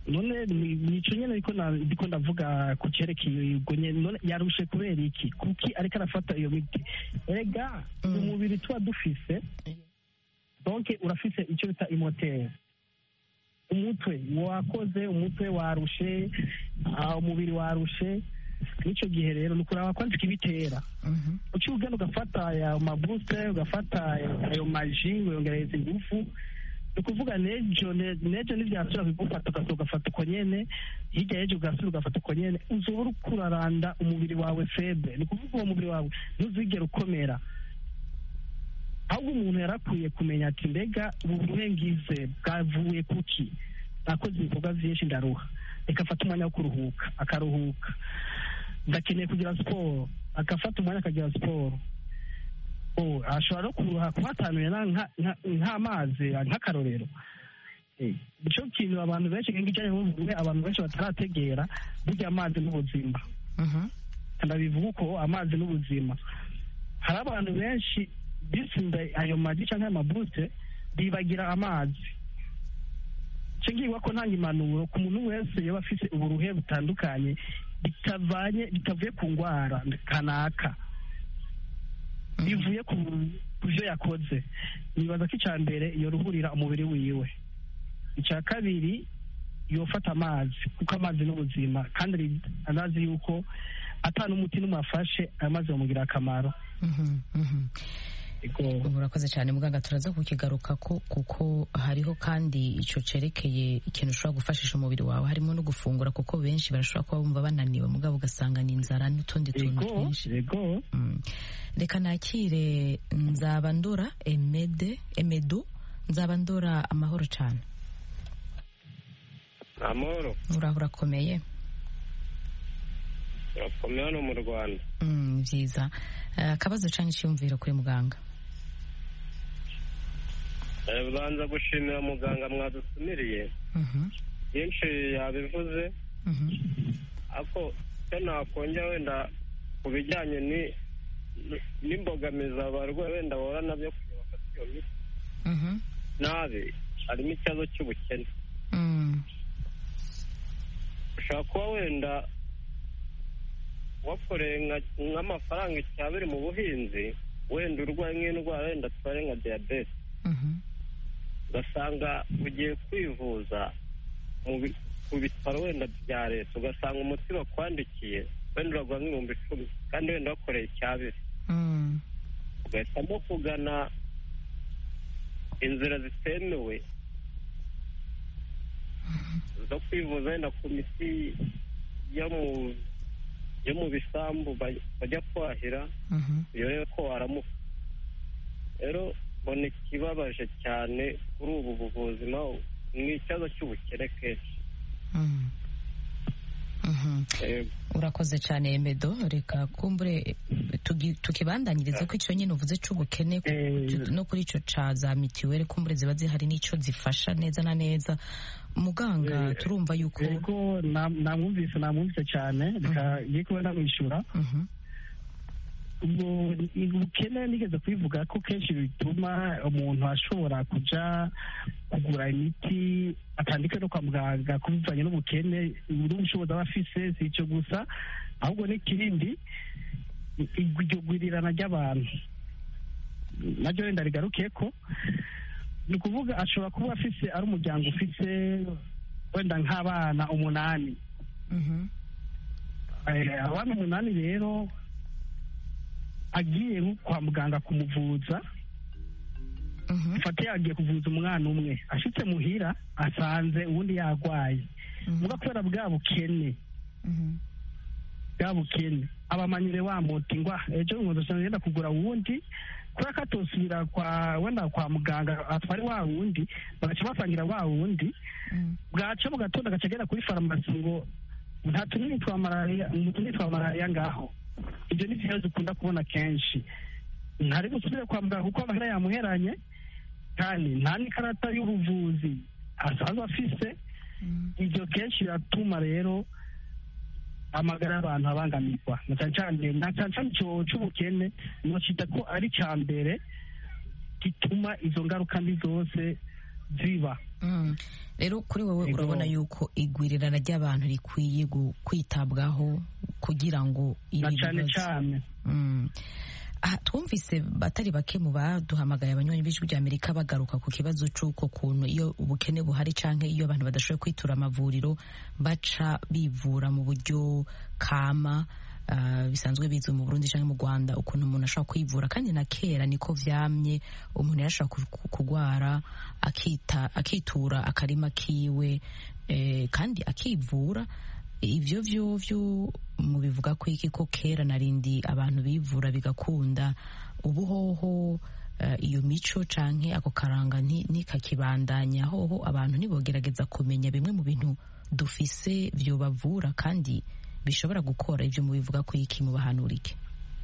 none nico nyene ariko ndiko ndavuga ku cerekeye ubwo nyene none yarushe kubera iki kuki ariko arafata iyo miti ega umubiri tuba dufise donc urafise icyo bita imoteri umutwe wakoze umutwe warushe umubiri warushe n'icyo gihe rero ni ukuraba kwanza ikibitera uciye ugenda ugafata ayo mabooster ugafata ayo maji uyongereza ingufu ni ukuvuga nejo nejo n'ivyasubira kugufata ugasohoka ugafata uko nyene hirya y'ejo ugasubira ugafata uko nyene uzoba uriko uraranda umubiri wawe febre ni ukuvuga uwo mubiri wawe ntuzigera ukomera ahubwo umuntu yarakwiye kumenya ati mbega ubu burengize bwavuye kuki nakoze ibikorwa vyinshi ndaruha reka afata umwanya wo kuruhuka akaruhuka ndakeneye kugira siporo agafata umwanya akagira siporo ashobora no kuruha kuhatanuye nk'amazi nk'akarorero nicyo kintu abantu benshi nk'ijyanye n'ubuvuzi abantu benshi batarategera burya amazi n'ubuzima ndabivuga uko amazi n'ubuzima hari abantu benshi bisinda ayo maji cyangwa ayo mabute bibagira amazi icyo ngibwa ko nta impanuro ku muntu wese yaba afite uburuhe butandukanye bitavanye bitavuye ku ndwara kanaka bivuye ku byo yakoze nibaza ko icya mbere yoruhurira umubiri wiwe icya kabiri yofata amazi kuko amazi n'ubuzima kandi anazi yuko atanu umuti n'umafashe amazi bamugira akamaro urakoze cyane muganga turaza kukigaruka ko kuko hariho kandi icyo cerekeye ikintu ushobora gufashisha umubiri wawe harimo no gufungura kuko benshi barashobora kuba bumva bananiwe mugabo ugasanga ni inzara n'utundi tuntu twinshi reka nakire Nzabandora Emede Emedu Nzabandora amahoro cyane amahoro uraho urakomeye urakomeye hano mu Rwanda ni byiza akabazo cyane icyumviro kuri muganga banza gushimira muganga mwadusumiriye byinshi yabivuze ariko icyo nakongera wenda ku bijyanye n'imbogamizi abarwayi wenda bahura nabyo kugira bafate iyo miti nabi harimo ikibazo cy'ubukene ushobora kuba wenda wakoreye nk'amafaranga icyabiri mu buhinzi wenda urwaye nk'indwara wenda atware nka diyabete ugasanga ugiye kwivuza ku bitaro wenda bya leta ugasanga umuti bakwandikiye wenda uragura nk'ibihumbi icumi kandi wenda wakoreye icyabiri ugahitamo kugana inzira zitemewe zo kwivuza wenda ku miti yo mu yo mu bisambu bajya kwahira iyo rero ko waramuka rero mbona ikibabaje cyane kuri ubu buvuzi ni ikibazo cy'ubukene kenshi urakoze cyane Emedo reka kumbure tukibandanyirize ko icyo nyine uvuze cy'ubukene no kuri icyo ca za mitiweli kumbure ziba zihari n'icyo zifasha neza na neza muganga turumva yuko yego namwumvise namwumvise cyane reka ngiye kuba namwishyura ubukene nigeze kubivuga ko kenshi bituma umuntu ashobora kuja kugura imiti atandika no kwa muganga kubivanye n'ubukene n'ubushobozi aba afise si icyo gusa ahubwo n'ikindi iryo gwirirana ry'abantu naryo wenda rigaruke ko ni ukuvuga ashobora kuba afise ari umuryango ufise wenda nk'abana umunani abana umunani rero agiye nko kwa muganga kumuvuza fate yagiye kuvuza umwana umwe ashitse muhira asanze uwundi yarwaye muga kubera bwa bukene bwa bukene abamanyire wa muti ngwa ejo ngo ngenda kugura uwundi kubera ko atosubira kwa wenda kwa muganga atwari wa wundi bagaca basangira wa wundi bwaca mu gatondo agaca agera kuri farumasi ngo nta tunini twa malariya utunini twa malariya ngaho ibyo ni byo dukunda kubona kenshi ntari gusubira kwa muganga kuko amahera yamuheranye kandi nta n'ikarata y'ubuvuzi asanzwe afise ibyo kenshi biratuma rero amagara y'abantu abangamirwa na cyane cyane na cyane cyane icyo cy'ubukene nocita ko ari cya mbere gituma izo ngaruka mbi zose ziba. Rero kuri wowe urabona yuko igwirirana ry'abantu rikwiye kwitabwaho kugira ngo ibi cyane cyane twumvise batari bake mu baduhamagaye abanywanyi b'ijwi ry'Amerika bagaruka ku kibazo c'uko kuntu iyo ubukene buhari canke iyo abantu badashoboye kwitura amavuriro baca bivura mu buryo kama Uh, bisanzwe bizwe mu Burundi canke mu Rwanda, ukuntu umuntu ashobora kwivura kandi na kera niko vyamye, umuntu yashobora kugwara akita akitura akarima kiwe eh, kandi akivura. Ivyo vyo vyo mu bivuga ko iki ko kera narindi abantu bivura bigakunda, ubuhoho uh, iyo mico canke ako karanga nikakibandanya hoho abantu nibogerageza kumenya bimwe mu bintu dufise vyo bavura kandi bishobora gukora. Ivyo mu bivuga ko iki mu bahanurike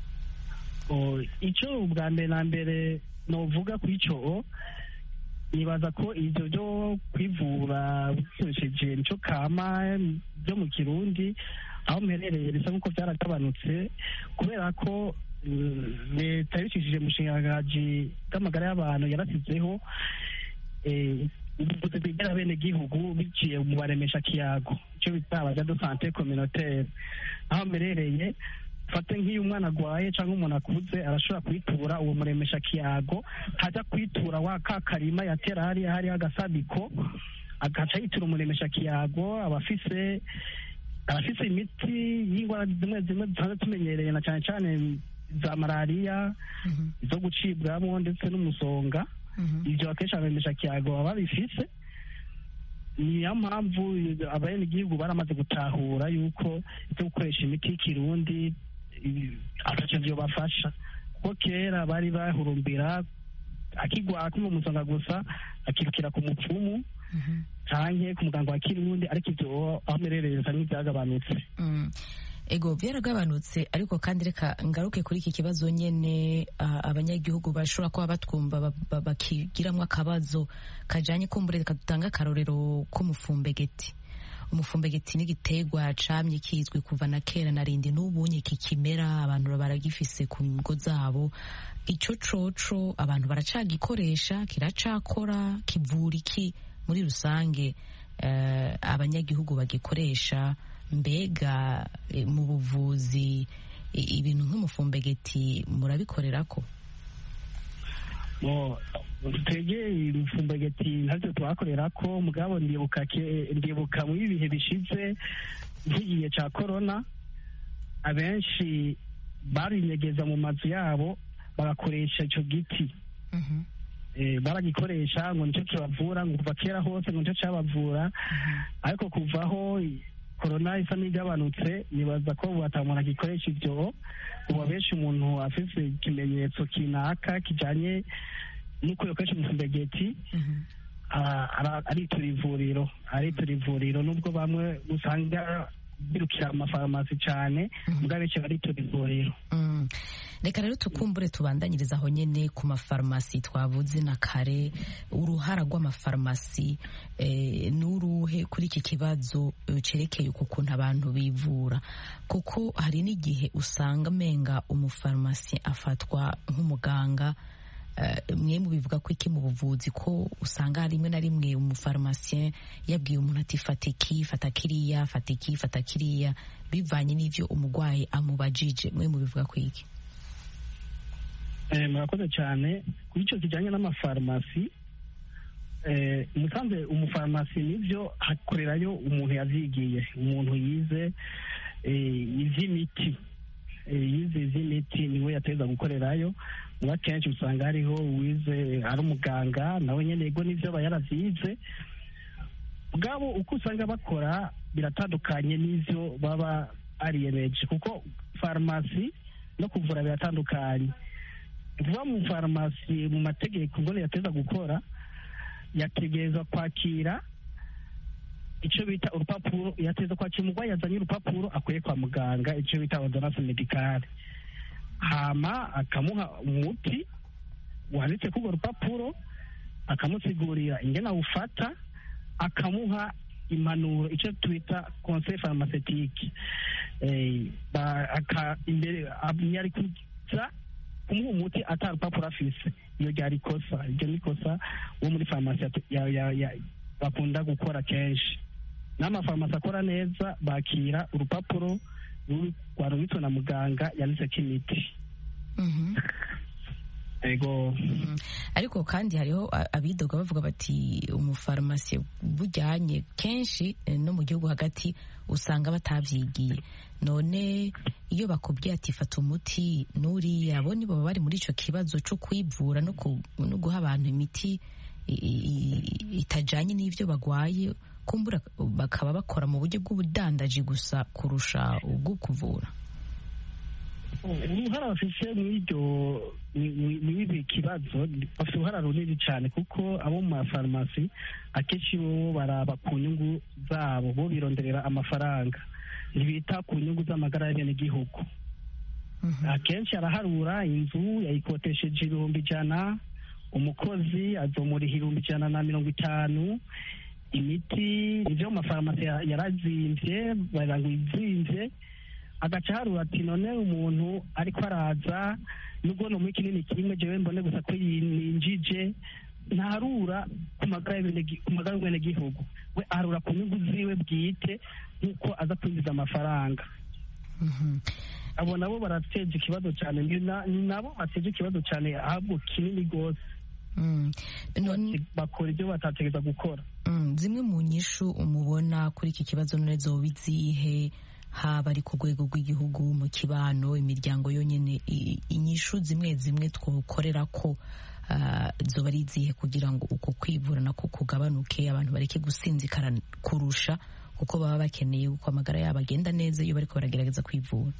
icyo ubwa mbere na mbere novuga kuri ico nibaza ko ivyo byo kwivura bikoresheje nico kama byo mu Kirundi aho mperereye bisa nk'uko byaragabanutse kubera ko leta yabishishije mu nshingangaji bw'amagara y'abantu yarasizeho ubuvuzi bwegera bene gihugu biciye mu baremesha kiyago, icyo bita abaja de sante communautaire. Aho mberereye fate nk'iyo umwana agwaye cyangwa umuntu akuze arashobora kwitura uwo muremesha kiyago, hajya kwitura wa kakarima yatera hariya hariho agasabiko agaca yitura umuremesha kiyago. abafise abafise imiti y'ingwara zimwe zimwe dusanzwe tumenyereye na cyane cyane za malariya, izo gucibwamo ndetse n'umusonga. Ibyo akenshi abemesha kiyago baba babifise. Niyo mpamvu abenegihugu baramaze gutahura yuko ibyo gukoresha imiti y'ikirundi atacyo vyobafasha, kuko kera bari bahurumbira akigwara ko mu musonga gusa akirukira ku mupfumu canke ku muganga wa kirundi, ariko ivyo aho merereye bisa nk'ivyagabanutse. Ego vyaragabanutse, ariko kandi reka ngaruke kuri iki kibazo nyene uh, abanyagihugu bashobora kuba batwumva bakigiramwo akabazo kajanye kumbure. Reka dutanga akarorero k'umufumbegeti. Umufumbegeti n'igiterwa camye kizwi kuva na kera narindi n'ubunye kikimera, abantu baragifise ku ngo zabo. Ico coco abantu baracagikoresha, kiracakora, kivura iki muri rusange uh, abanyagihugu bagikoresha. Mbega mu buvuzi ibintu nk'umufumbegeti murabikorerako? twegeye umufumbegeti ntavyo twakorerako, mugabo ndibuka ndibuka mu ibihe bishize nk'igihe ca corona abenshi barinyegeza mu mazu yabo bagakoresha ico giti. baragikoresha ngo nicyo kibavura, ngo kuva kera hose ngo nicyo cyabavura. Ariko kuvaho korona isa n'igabanutse, nibaza ko ubu atamuntu agikoresha ibyo. ubu abenshi umuntu afise ikimenyetso kinaka kijanye n'uko yokoresha umufumbegeti aritura ivuriro aritura ivuriro nubwo bamwe usanga birukira amafarumasi cyane, mugabo benshi baritura ivuriro. Reka rero tukumbure tubandanyiriza aho nyene ku mafarumasi twavuze na kare. Uruhara rw'amafarumasi eh, n'uruhe kuri iki kibazo cerekeye ukuntu abantu bivura, kuko hari n'igihe usanga menga umufarumasi afatwa nk'umuganga. Uh, mwe mu bivuga ko iki mu buvuzi ko usanga rimwe na rimwe umufarumasiyen yabwiye umuntu ati fata iki fata kiriya fata iki fata kiriya bivanye n'ivyo umugwayi amubajije. Mwe mu bivuga ko iki? Eh, murakoze cyane kuri icyo kijyanye n'amafarumasi. Eh, musanze umufarumasi nivyo hakorerayo umuntu yavyigiye, umuntu yize eh, ivy'imiti yize ivy'imiti niwe yateza gukorerayo. Muba kenshi usanga hariho uwize ari umuganga nawe nyene yego nivyo aba yaravyize, bwabo uko usanga bakora biratandukanye n'ivyo baba ariyemeje, kuko farumasi no kuvura biratandukanye. Kuva mu farumasi mu mategeko ngo yateza gukora, yategereza kwakira icyo bita urupapuro, yateza kwakira umurwayi yazanye urupapuro akwiye kwa muganga, icyo bita ordonnance medicale. Hama akamuha umuti wanditse k'urwo rupapuro, akamusigurira ingene awufata, akamuha impanuro, icyo twita conseil pharmaceutique. Eh, aka imbere yari kuza kumuha umuti atari urupapuro afise, iyo ryari ikosa. Iryo ni ikosa wo muri farumasi bakunda gukora kenshi. N'amafarumasi akora neza bakira urupapuro rwarungitswe na muganga yanditseko imiti. Ego. Ariko kandi hariho abidoga bavuga bati umufarumasi bujyanye kenshi no mu gihugu hagati usanga batavyigiye. None iyo bakubwiye ati fata umuti nuriya, bo nibo bari muri ico kibazo cyo kwivura no guha abantu imiti itajanye n'ivyo bagwaye, kumbura bakaba bakora mu buryo bw'ubudandaji gusa kurusha ubwo kuvura. Uruhara bafise mw'iryo mw'ibi kibazo bafite uruhara runini cyane, kuko abo mu mafarumasi akenshi bo baraba ku nyungu zabo, bo bironderera amafaranga, ntibita ku nyungu z'amagara y'abenegihugu. Akenshi araharura inzu yayikotesheje ibihumbi ijana, umukozi azomuriha ibihumbi ijana na mirongo itanu, imiti ivyo mu mafarumasi yarazimvye baranga izimvye, agaca harura ati none umuntu ariko araza nubwo no muri kinini kimwe jewe mbone gusa ko yinjije, ntarura ku magara y'abenegihugu, we arura ku nyungu ziwe bwite nk'uko aza kwinjiza amafaranga. Abo nabo barateje ikibazo cyane, nabo bateje ikibazo cyane ahubwo kinini rwose. Bakora ibyo batategereza gukora. Zimwe mu nyishu umubona kuri iki kibazo none zoba izihe, haba ari ku rwego rw'igihugu, mu kibano, imiryango yonyine, inyishu zimwe zimwe twokorera ko zoba ari izihe kugira ngo uko kwivura nako kugabanuke, abantu bareke gusinzikara kurusha, kuko baba bakeneye uko amagara yabo agenda neza iyo bariko baragerageza kwivura?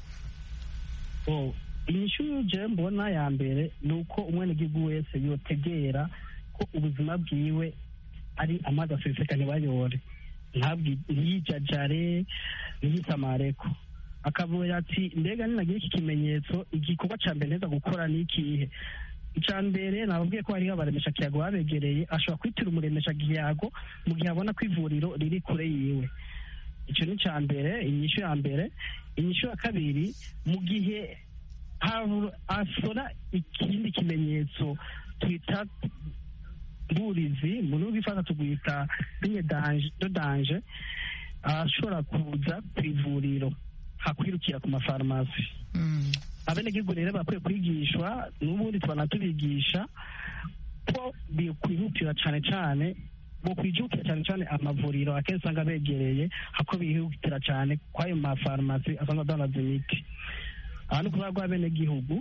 Inyishu je mbona ya mbere ni uko umwenegihugu wese yotegera ko ubuzima bwiwe ari amazi aseseka ntibayore, ntiyijajare ntiyitamareko, akavuga ati mbega ninagira iki kimenyetso igikorwa ca mbere nteza gukora ni ikihe? Ica mbere nababwiye ko hariho abaremesha kiyago babegereye, ashobora kwitira umuremesha kiyago mu gihe abona ko ivuriro riri kure yiwe. Ico ni ca mbere, inyishu ya mbere. Inyishu ya kabiri, mu gihe asora ikindi kimenyetso twita mburizi, mu rurimi rw'ifaransa tugwita ligne de danger, ashobora kuza kw'ivuriro hakwirukira ku mafarumasi. Abenegihugu rero bakwiye kwigishwa, n'ubundi tubanatubigisha ko bikwihutira cane cane, bo kwijukira cane cane amavuriro akenshi usanga begereye, hako bihutira cane kwayo mafarumasi asanga adandaza imiti. Aha ni ukuvuga rw'abenegihugu.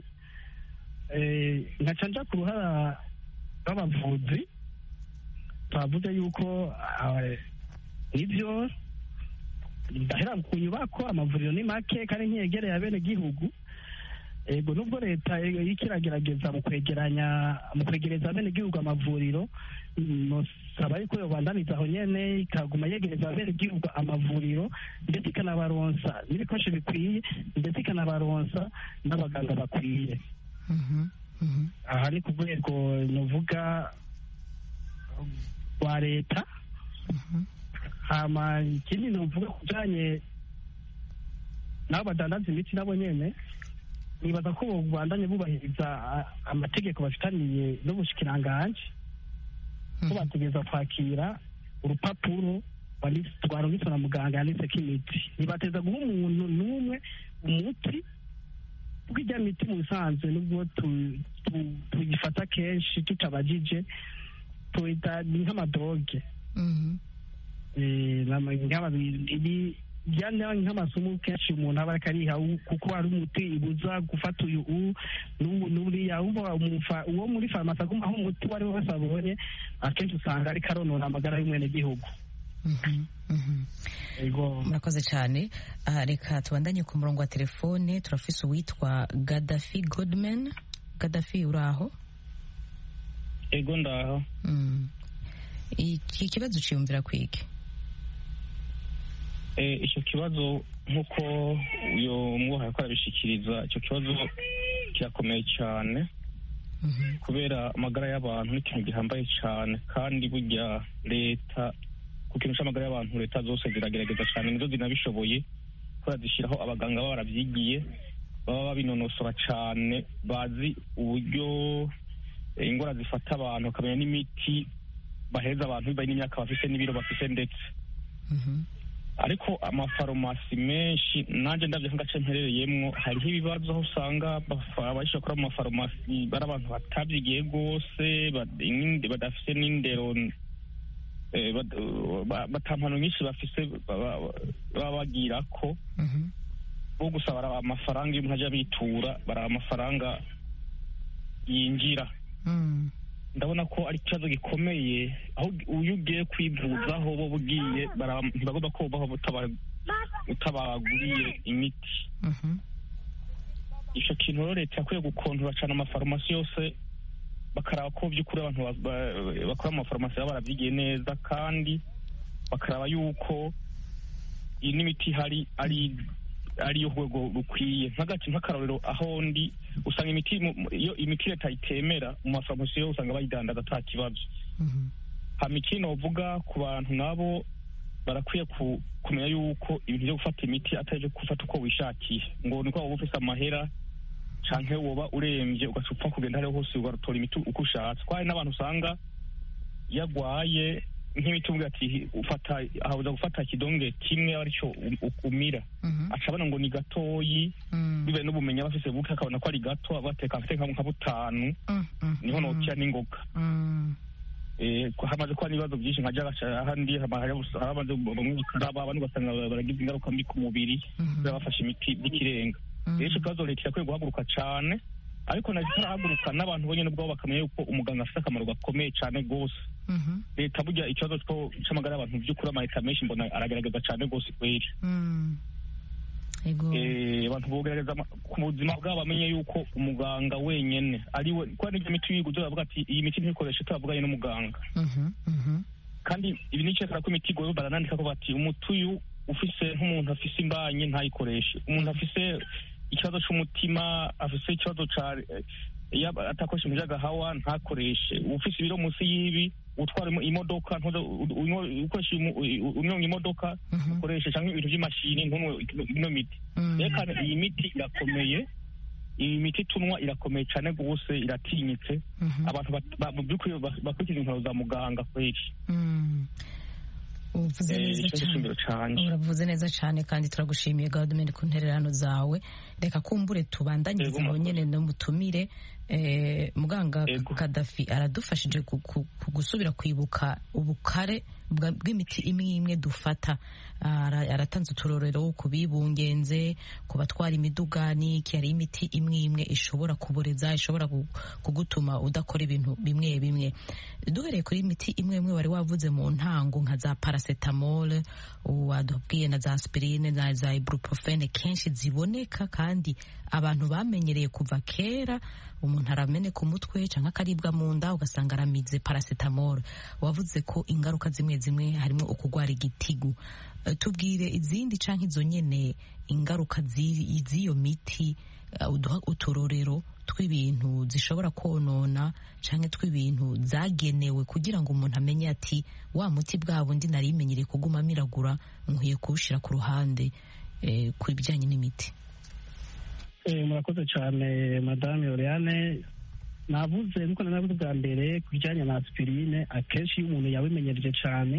Nkaca nja ku ruhara rw'abavuzi, twavuze yuko nivyo ndahera ku nyubako, amavuriro ni make kandi ntiyegereye abenegihugu. Ego nubwo leta iriko iragerageza mu kwegeranya mu kwegereza abenegihugu amavuriro, nosaba yuko yobandaniza aho nyene ikaguma yegereza abenegihugu amavuriro, ndetse ikanabaronsa n'ibikoresho bikwiye, ndetse ikanabaronsa n'abaganga bakwiye. Aha ni ku rwego novuga rwa leta. Hama ikindi novuga kujanye nabo badandaza imiti nabo nyene, nibaza ko bandanye bubahiriza amategeko bafitaniye n'ubushikiranganji, ko bategereza kwakira urupapuro rwarungitswe na muganga yanditseko imiti. Ntibateza guha umuntu n'umwe umuti, kuko irya miti mu bisanzwe nubwo tuyifata kenshi tutabajije, tuyita ni nk'amadoge. byana nk'amasomo kenshi umuntu aba akariha kuko ari umuti ibuza gufata uyu n'uriya uwo muri farumasi aguma aho umuti wari wose abonye, akenshi usanga ariko aronona amagara y'umwenegihugu. murakoze cyane. Reka tubandanye ku murongo wa telefone, turafise uwitwa Gaddafi Godman. Gaddafi uri aho? Ego ndaho. Iki kibazo ciyumvira kwiki? icyo kibazo nk'uko uyu mwuha yakora bishikiriza, icyo kibazo kirakomeye cyane kubera amagara y'abantu ni ikintu gihambaye cyane, kandi burya leta ku kintu cy'amagara y'abantu leta zose ziragerageza cyane, nizo zinabishoboye kubera zishyiraho abaganga baba barabyigiye baba babinonosora cyane bazi uburyo indwara zifata abantu bakamenya n'imiti baheza abantu bibaye n'imyaka bafite n'ibiro bafite ndetse ariko amafarumasi menshi nanjye ndabyo nk'agace mperereyemo hariho ibibazo aho usanga abashyira kuri amafarumasi bari abantu batabyigiye rwose badafite n'indero batampano nyinshi bafise baba bagira ko bo gusa baraba amafaranga iyo umuntu ajya bitura baraba amafaranga yinjira ndabona ko ari ikibazo gikomeye aho iyo ugiye kwivuzaho bo bugiye ntibagomba ko baho utabaguriye imiti icyo kintu rero leta yakwiye gukontorora cyane amafarumasi yose bakaraba ko by'ukuri abantu bakora mu mafarumasi baba barabyigiye neza kandi bakaraba yuko iyi n'imiti ihari ari ariyo rwego rukwiye nk'agace nk'akarorero aho ndi usanga imiti iyo imiti leta itemera mu mafarumasi yo usanga bayidandaza ata kibazo hama ikindi novuga ku bantu nabo barakwiye kumenya yuko ibintu byo gufata imiti atari byo gufata uko wishakiye ngo niko waba ufise amahera canke woba uremvye ugacupfa kugenda hariho hose ugatora imiti uko ushatse kwari n'abantu usanga yagwaye nk'imiti uvuga ati ufata ahabuza gufata kidonge kimwe aricyo umira acabona ngo ni gatoyi bibaye n'ubumenyi abafise buke akabona ko ari gato abateka afite nka butanu niho nokira n'ingoga hamaze kuba n'ibibazo byinshi nka jagaca ahandi hamaze abantu ugasanga baragize ingaruka mbi ku mubiri bafashe imiti by'ikirenga rero icyo kibazo leta irakwiye guhaguruka cyane ariko nazo itarahaguruka n'abantu bonyine ubwabo bakamenya yuko umuganga afite akamaro gakomeye cyane rwose leta burya ikibazo cy'amagara y'abantu by'ukuri amaleta menshi mbona aragaragaza cyane rwose kweri abantu bogerageza ku buzima bwabo bamenye yuko umuganga wenyine ariwe kuko n'ibyo miti yiguze bavuga ati iyi miti ntikoreshe tubavuganye n'umuganga kandi ibi nicekara ko imiti igoye baranandika ko bati umuti uyu ufise nk'umuntu afise imbanye ntayikoreshe umuntu afise ikibazo c'umutima afise ikibazo ca atakoresha imijagahawa ntakoreshe ufise ibiro munsi y'ibi utwara imodoka ukoresha unyonga imodoka ukoresha cyangwa ibintu by'imashini ntunywe ino miti reka iyi miti irakomeye iyi miti tunwa irakomeye cyane rwose iratinyitse abantu by'ukuri bakurikiza intwaro za muganga kweri uvuze neza cyane uravuze neza cyane kandi turagushimiye Godman ku ntererano zawe reka kumbure tubandanyirize aho nyene no mutumire muganga Kadafi aradufashije gusubira kwibuka ubukare bw'imiti imwe imwe dufata aratanze uturorero ku bibungenze ku batwara imidugani ki hari imiti imwe imwe ishobora kuboreza ishobora kugutuma udakora ibintu bimwe bimwe duhereye kuri imiti imwe imwe wari wavuze mu ntango nka za paracetamol wadubwiye na za aspirine na za ibuprofene kenshi ziboneka kandi abantu bamenyereye kuva kera umuntu arameneka umutwe cyangwa akaribwa mu nda ugasanga aramize paracetamol wavuze ko ingaruka zimwe zimwe harimo ukugwara igitigu tubwire izindi canke izo nyene ingaruka z'iyo miti uduha uturorero tw'ibintu zishobora konona canke tw'ibintu zagenewe kugira ngo umuntu amenye ati wa muti bwa bundi narimenyereye kuguma miragura nkwiye kuwushira ku ruhande ku bijyanye n'imiti. Murakoze cyane madame Oriane navuze nuko navuze bwa mbere ku bijyanye na aspirine akenshi iyo umuntu yabimenyereje cyane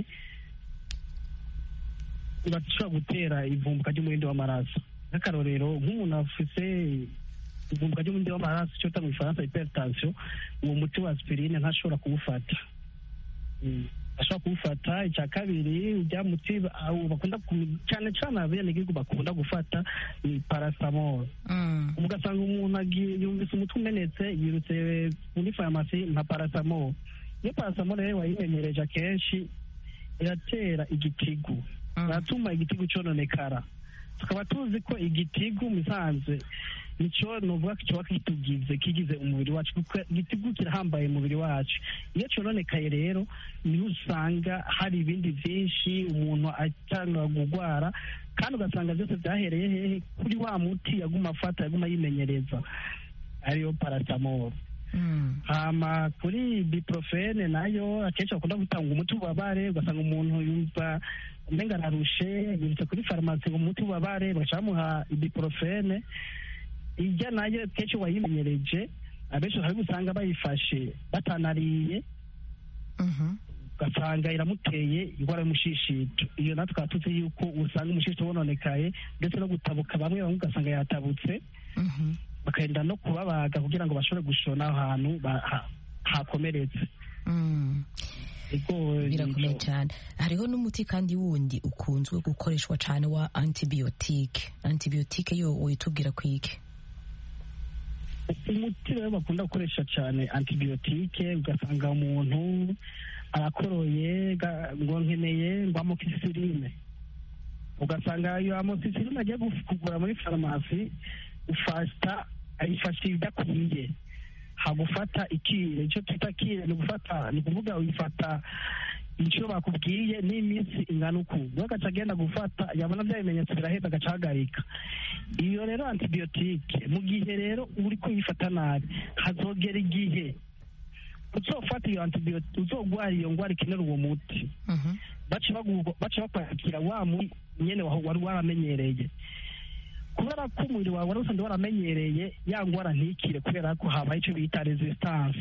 bashobora gutera ivumbuka ry'umurindi w'amaraso nk'akarorero nk'umuntu afise ivumbuka ry'umurindi w'amaraso cyo mu Faransa hypertension uwo muti wa aspirine ntashobora kuwufata ashobora kuwufata icya kabiri ujya muti bakunda cyane cyane abenegihugu bakunda gufata ni paracetamol ugasanga umuntu yumvise umutwe umenetse yirutse muri farumasi nka paracetamol iyo paracetamol rero wayimenyereje akenshi iratera igitigu iratuma igitigu cyononekara tukaba tuzi ko igitigu musanzwe nicyo nuvuga kiba kitugize kigize umubiri wacu kuko igitigu kirahambaye umubiri wacu iyo cyononekaye rero niho usanga hari ibindi byinshi umuntu atanga gugwara kandi ugasanga byose byahereye hehe kuri wa muti yaguma afata yaguma yimenyereza ariyo paracetamol hama kuri ibuprofene nayo akenshi bakunda gutanga umuti w'ububabare ugasanga umuntu yumva umenga ararushe yirutse kuri farumasi ngo umuti w'ububabare bagaca bamuha ibuprofene ijya nayo kenshi wayimenyereje abenshi hari usanga bayifashe batanariye ugasanga iramuteye indwara y'umushishito. Iyo natwe tukaba tuzi yuko usanga umushishito wononekaye ndetse no gutabuka, bamwe bamwe ugasanga yatabutse bakagenda no kubabaga kugira ngo bashobore gushona aho hantu hakomeretse. Birakomeye cyane. Hariho n'umuti kandi wundi ukunzwe gukoreshwa cyane wa antibiyotike. Antibiyotike yo uyitubwira kwiki? Umuti rero bakunda gukoresha cyane antibiyotike, ugasanga umuntu arakoroye ngo nkeneye ngo amoxicilline, ugasanga iyo amoxicilline agiye kugura muri farumasi ufata ayifasha idakwiye, hagufata ikire. Icyo twita kire ni ugufata, ni ukuvuga uyifata inshuro bakubwiye n'iminsi ingana uku, niyo agaca agenda gufata, yabona bya bimenyetso biraheza agaca ahagarika. Iyo rero antibiyotike mu gihe rero uri kuyifata nabi, hazogera igihe uzofata iyo antibiyotike uzogwara iyo ndwara ikenera uwo muti, baca bakwakira wa muti nyene wari waramenyereye, kubera ko umubiri wawe wari usanzwe waramenyereye ya ndwara ntikire, kubera ko habaye icyo bita resistance.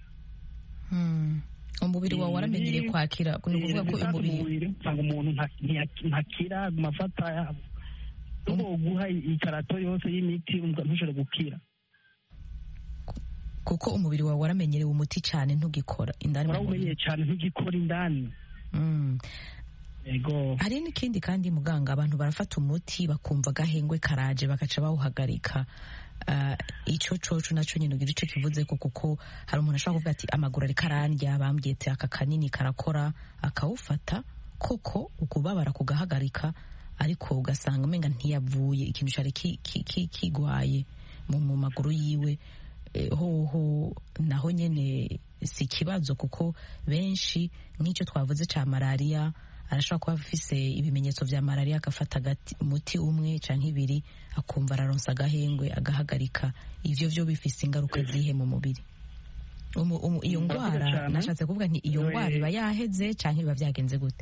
Umubiri wawe waramenyereye kwakira, ni ukuvuga ko umubiri usanga umuntu ntakira amafata uwo guha ikarato yose y'imiti ntushobore gukira, kuko umubiri wawe waramenyereye umuti cyane ntugikora indani, warawumenyereye cyane ntugikora indani. Ego. Hari n'ikindi kandi muganga, abantu barafata umuti bakumva agahengwe karaje bagaca bawuhagarika. Uh, icyo coco naco nyine ugira icyo kivuze ko, kuko hari umuntu ashobora kuvuga ati amaguru ariko arandya, bambwiye ati aka kanini karakora, akawufata koko ukubabara kugahagarika, ariko ugasanga umenga ntiyavuye ikintu cyari kigwaye mu maguru yiwe. Eh, hoho naho nyene si kibazo, kuko benshi nk'icyo twavuze ca malaria arashobora kuba afise ibimenyetso vya malaria agafata umuti umwe canke ibiri akumva araronsa agahengwe agahagarika. Ivyo vyo bifise ingaruka zihe mu mubiri? Iyo ngwara nashatse kuvuga nti iyo ngwara iba yaheze canke biba vyagenze gute?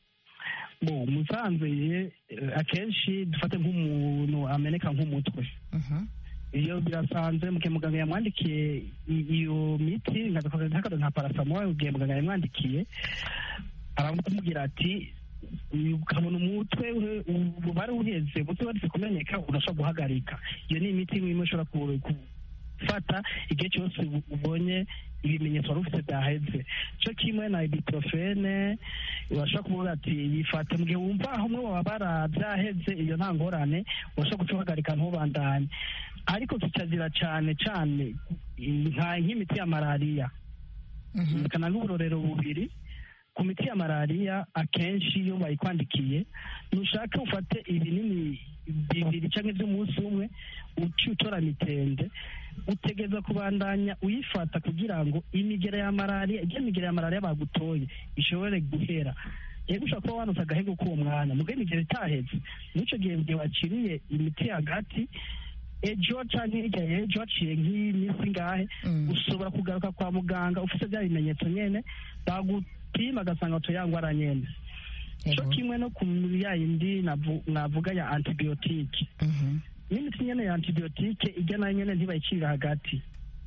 Bo musanzwe akenshi dufate nk'umuntu ameneka nk'umutwe, iyo birasanzwe muke muganga yamwandikiye iyo miti nka paracetamol, ugiye muganga yamwandikiye aramubwira ati ukabona umutwe ububare uheze, umutwe wari kumenyeka, urashobora guhagarika. Iyo ni imiti imwe ushobora gufata igihe cyose ubonye ibimenyetso wari ufite byaheze. Cyo kimwe na ibuprofene urashobora kuvuga ati yifate mu gihe wumva aho umwe wabara byaheze, iyo nta ngorane, urashobora guhagarika ntubandanye. Ariko kikagira cyane cyane nk'imiti ya malariya, kana n'uburorero bubiri. Ku miti ya malariya akenshi iyo bayikwandikiye nushaka ufate ibinini bibiri cyangwa iby'umunsi umwe, uci utora mitende, utegeza kubandanya uyifata kugira ngo imigera ya malariya, igihe imigera ya malariya bagutoye ishobore guhera. Yego ushobora kuba wanusa agahego k'uwo mwana, mugihe imigera itaheze, n'icyo gihe mugihe waciriye imiti hagati, ejo canke hirya y'ejo haciye nk'iminsi ngahe, ushobora kugaruka kwa muganga ufite bya bimenyetso nyene bagupima agasanga utoya ngwara nyene. Cyo kimwe no ku ya yindi navuga ya antibiyotike, n'imiti nyene ya antibiyotike ijya nayo nyene ntibayicira hagati.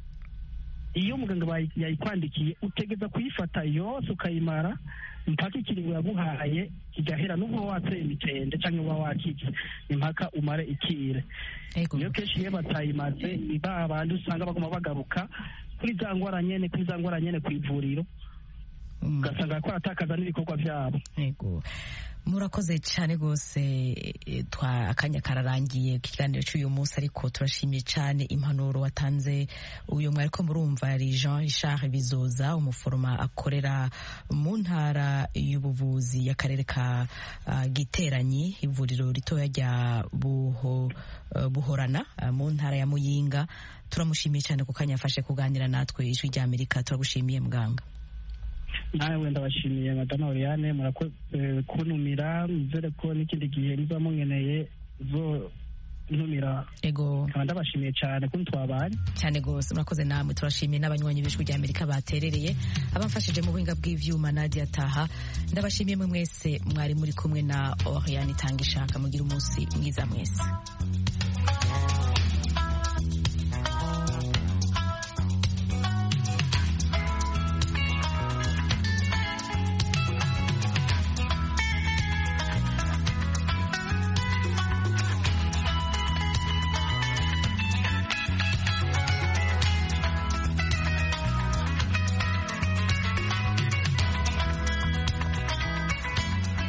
Iyo muganga yayikwandikiye utegeza kuyifata yose ukayimara mpaka ikiringo yaguhaye kigahera, n'ubwo wateye imitende cyangwa uba wakitse impaka umare ikire. Iyo kenshi iyo batayimaze iba abandi usanga baguma bagaruka kuri za ngwara nyene kuri za ngwara nyene ku ivuriro, ugasanga ko atakaza n'ibikorwa byabo. Yego, murakoze cyane rwose. Twa akanya kararangiye ikiganiro cy'uyu munsi, ariko turashimiye cyane impanuro watanze. Uyu mwari ko murumva yari Jean Richard Bizoza, umuforoma akorera mu ntara y'ubuvuzi y'akarere ka uh, Giteranyi, ivuriro ritoya rya buho, uh, Buhorana uh, mu ntara ya Muyinga. Turamushimiye cyane ku kanya afashe kuganira natwe ijwi rya Amerika. Turagushimiye muganga. nawe wenda bashimiye madame Oriane, murakoze kuntumira, nizere ko n'ikindi gihe niba munkeneye zo ntumira. Ego, kandi ndabashimiye cyane ko twabanye cyane gose. Murakoze namwe, turashimiye n'abanywanyi b'ijwi rya Amerika baterereye, abamfashije mu buhinga bw'ivyuma Nadia Taha. Ndabashimiye mwe mwese mwari muri kumwe na Oriane Itangishaka. Mugira umunsi mwiza mwese.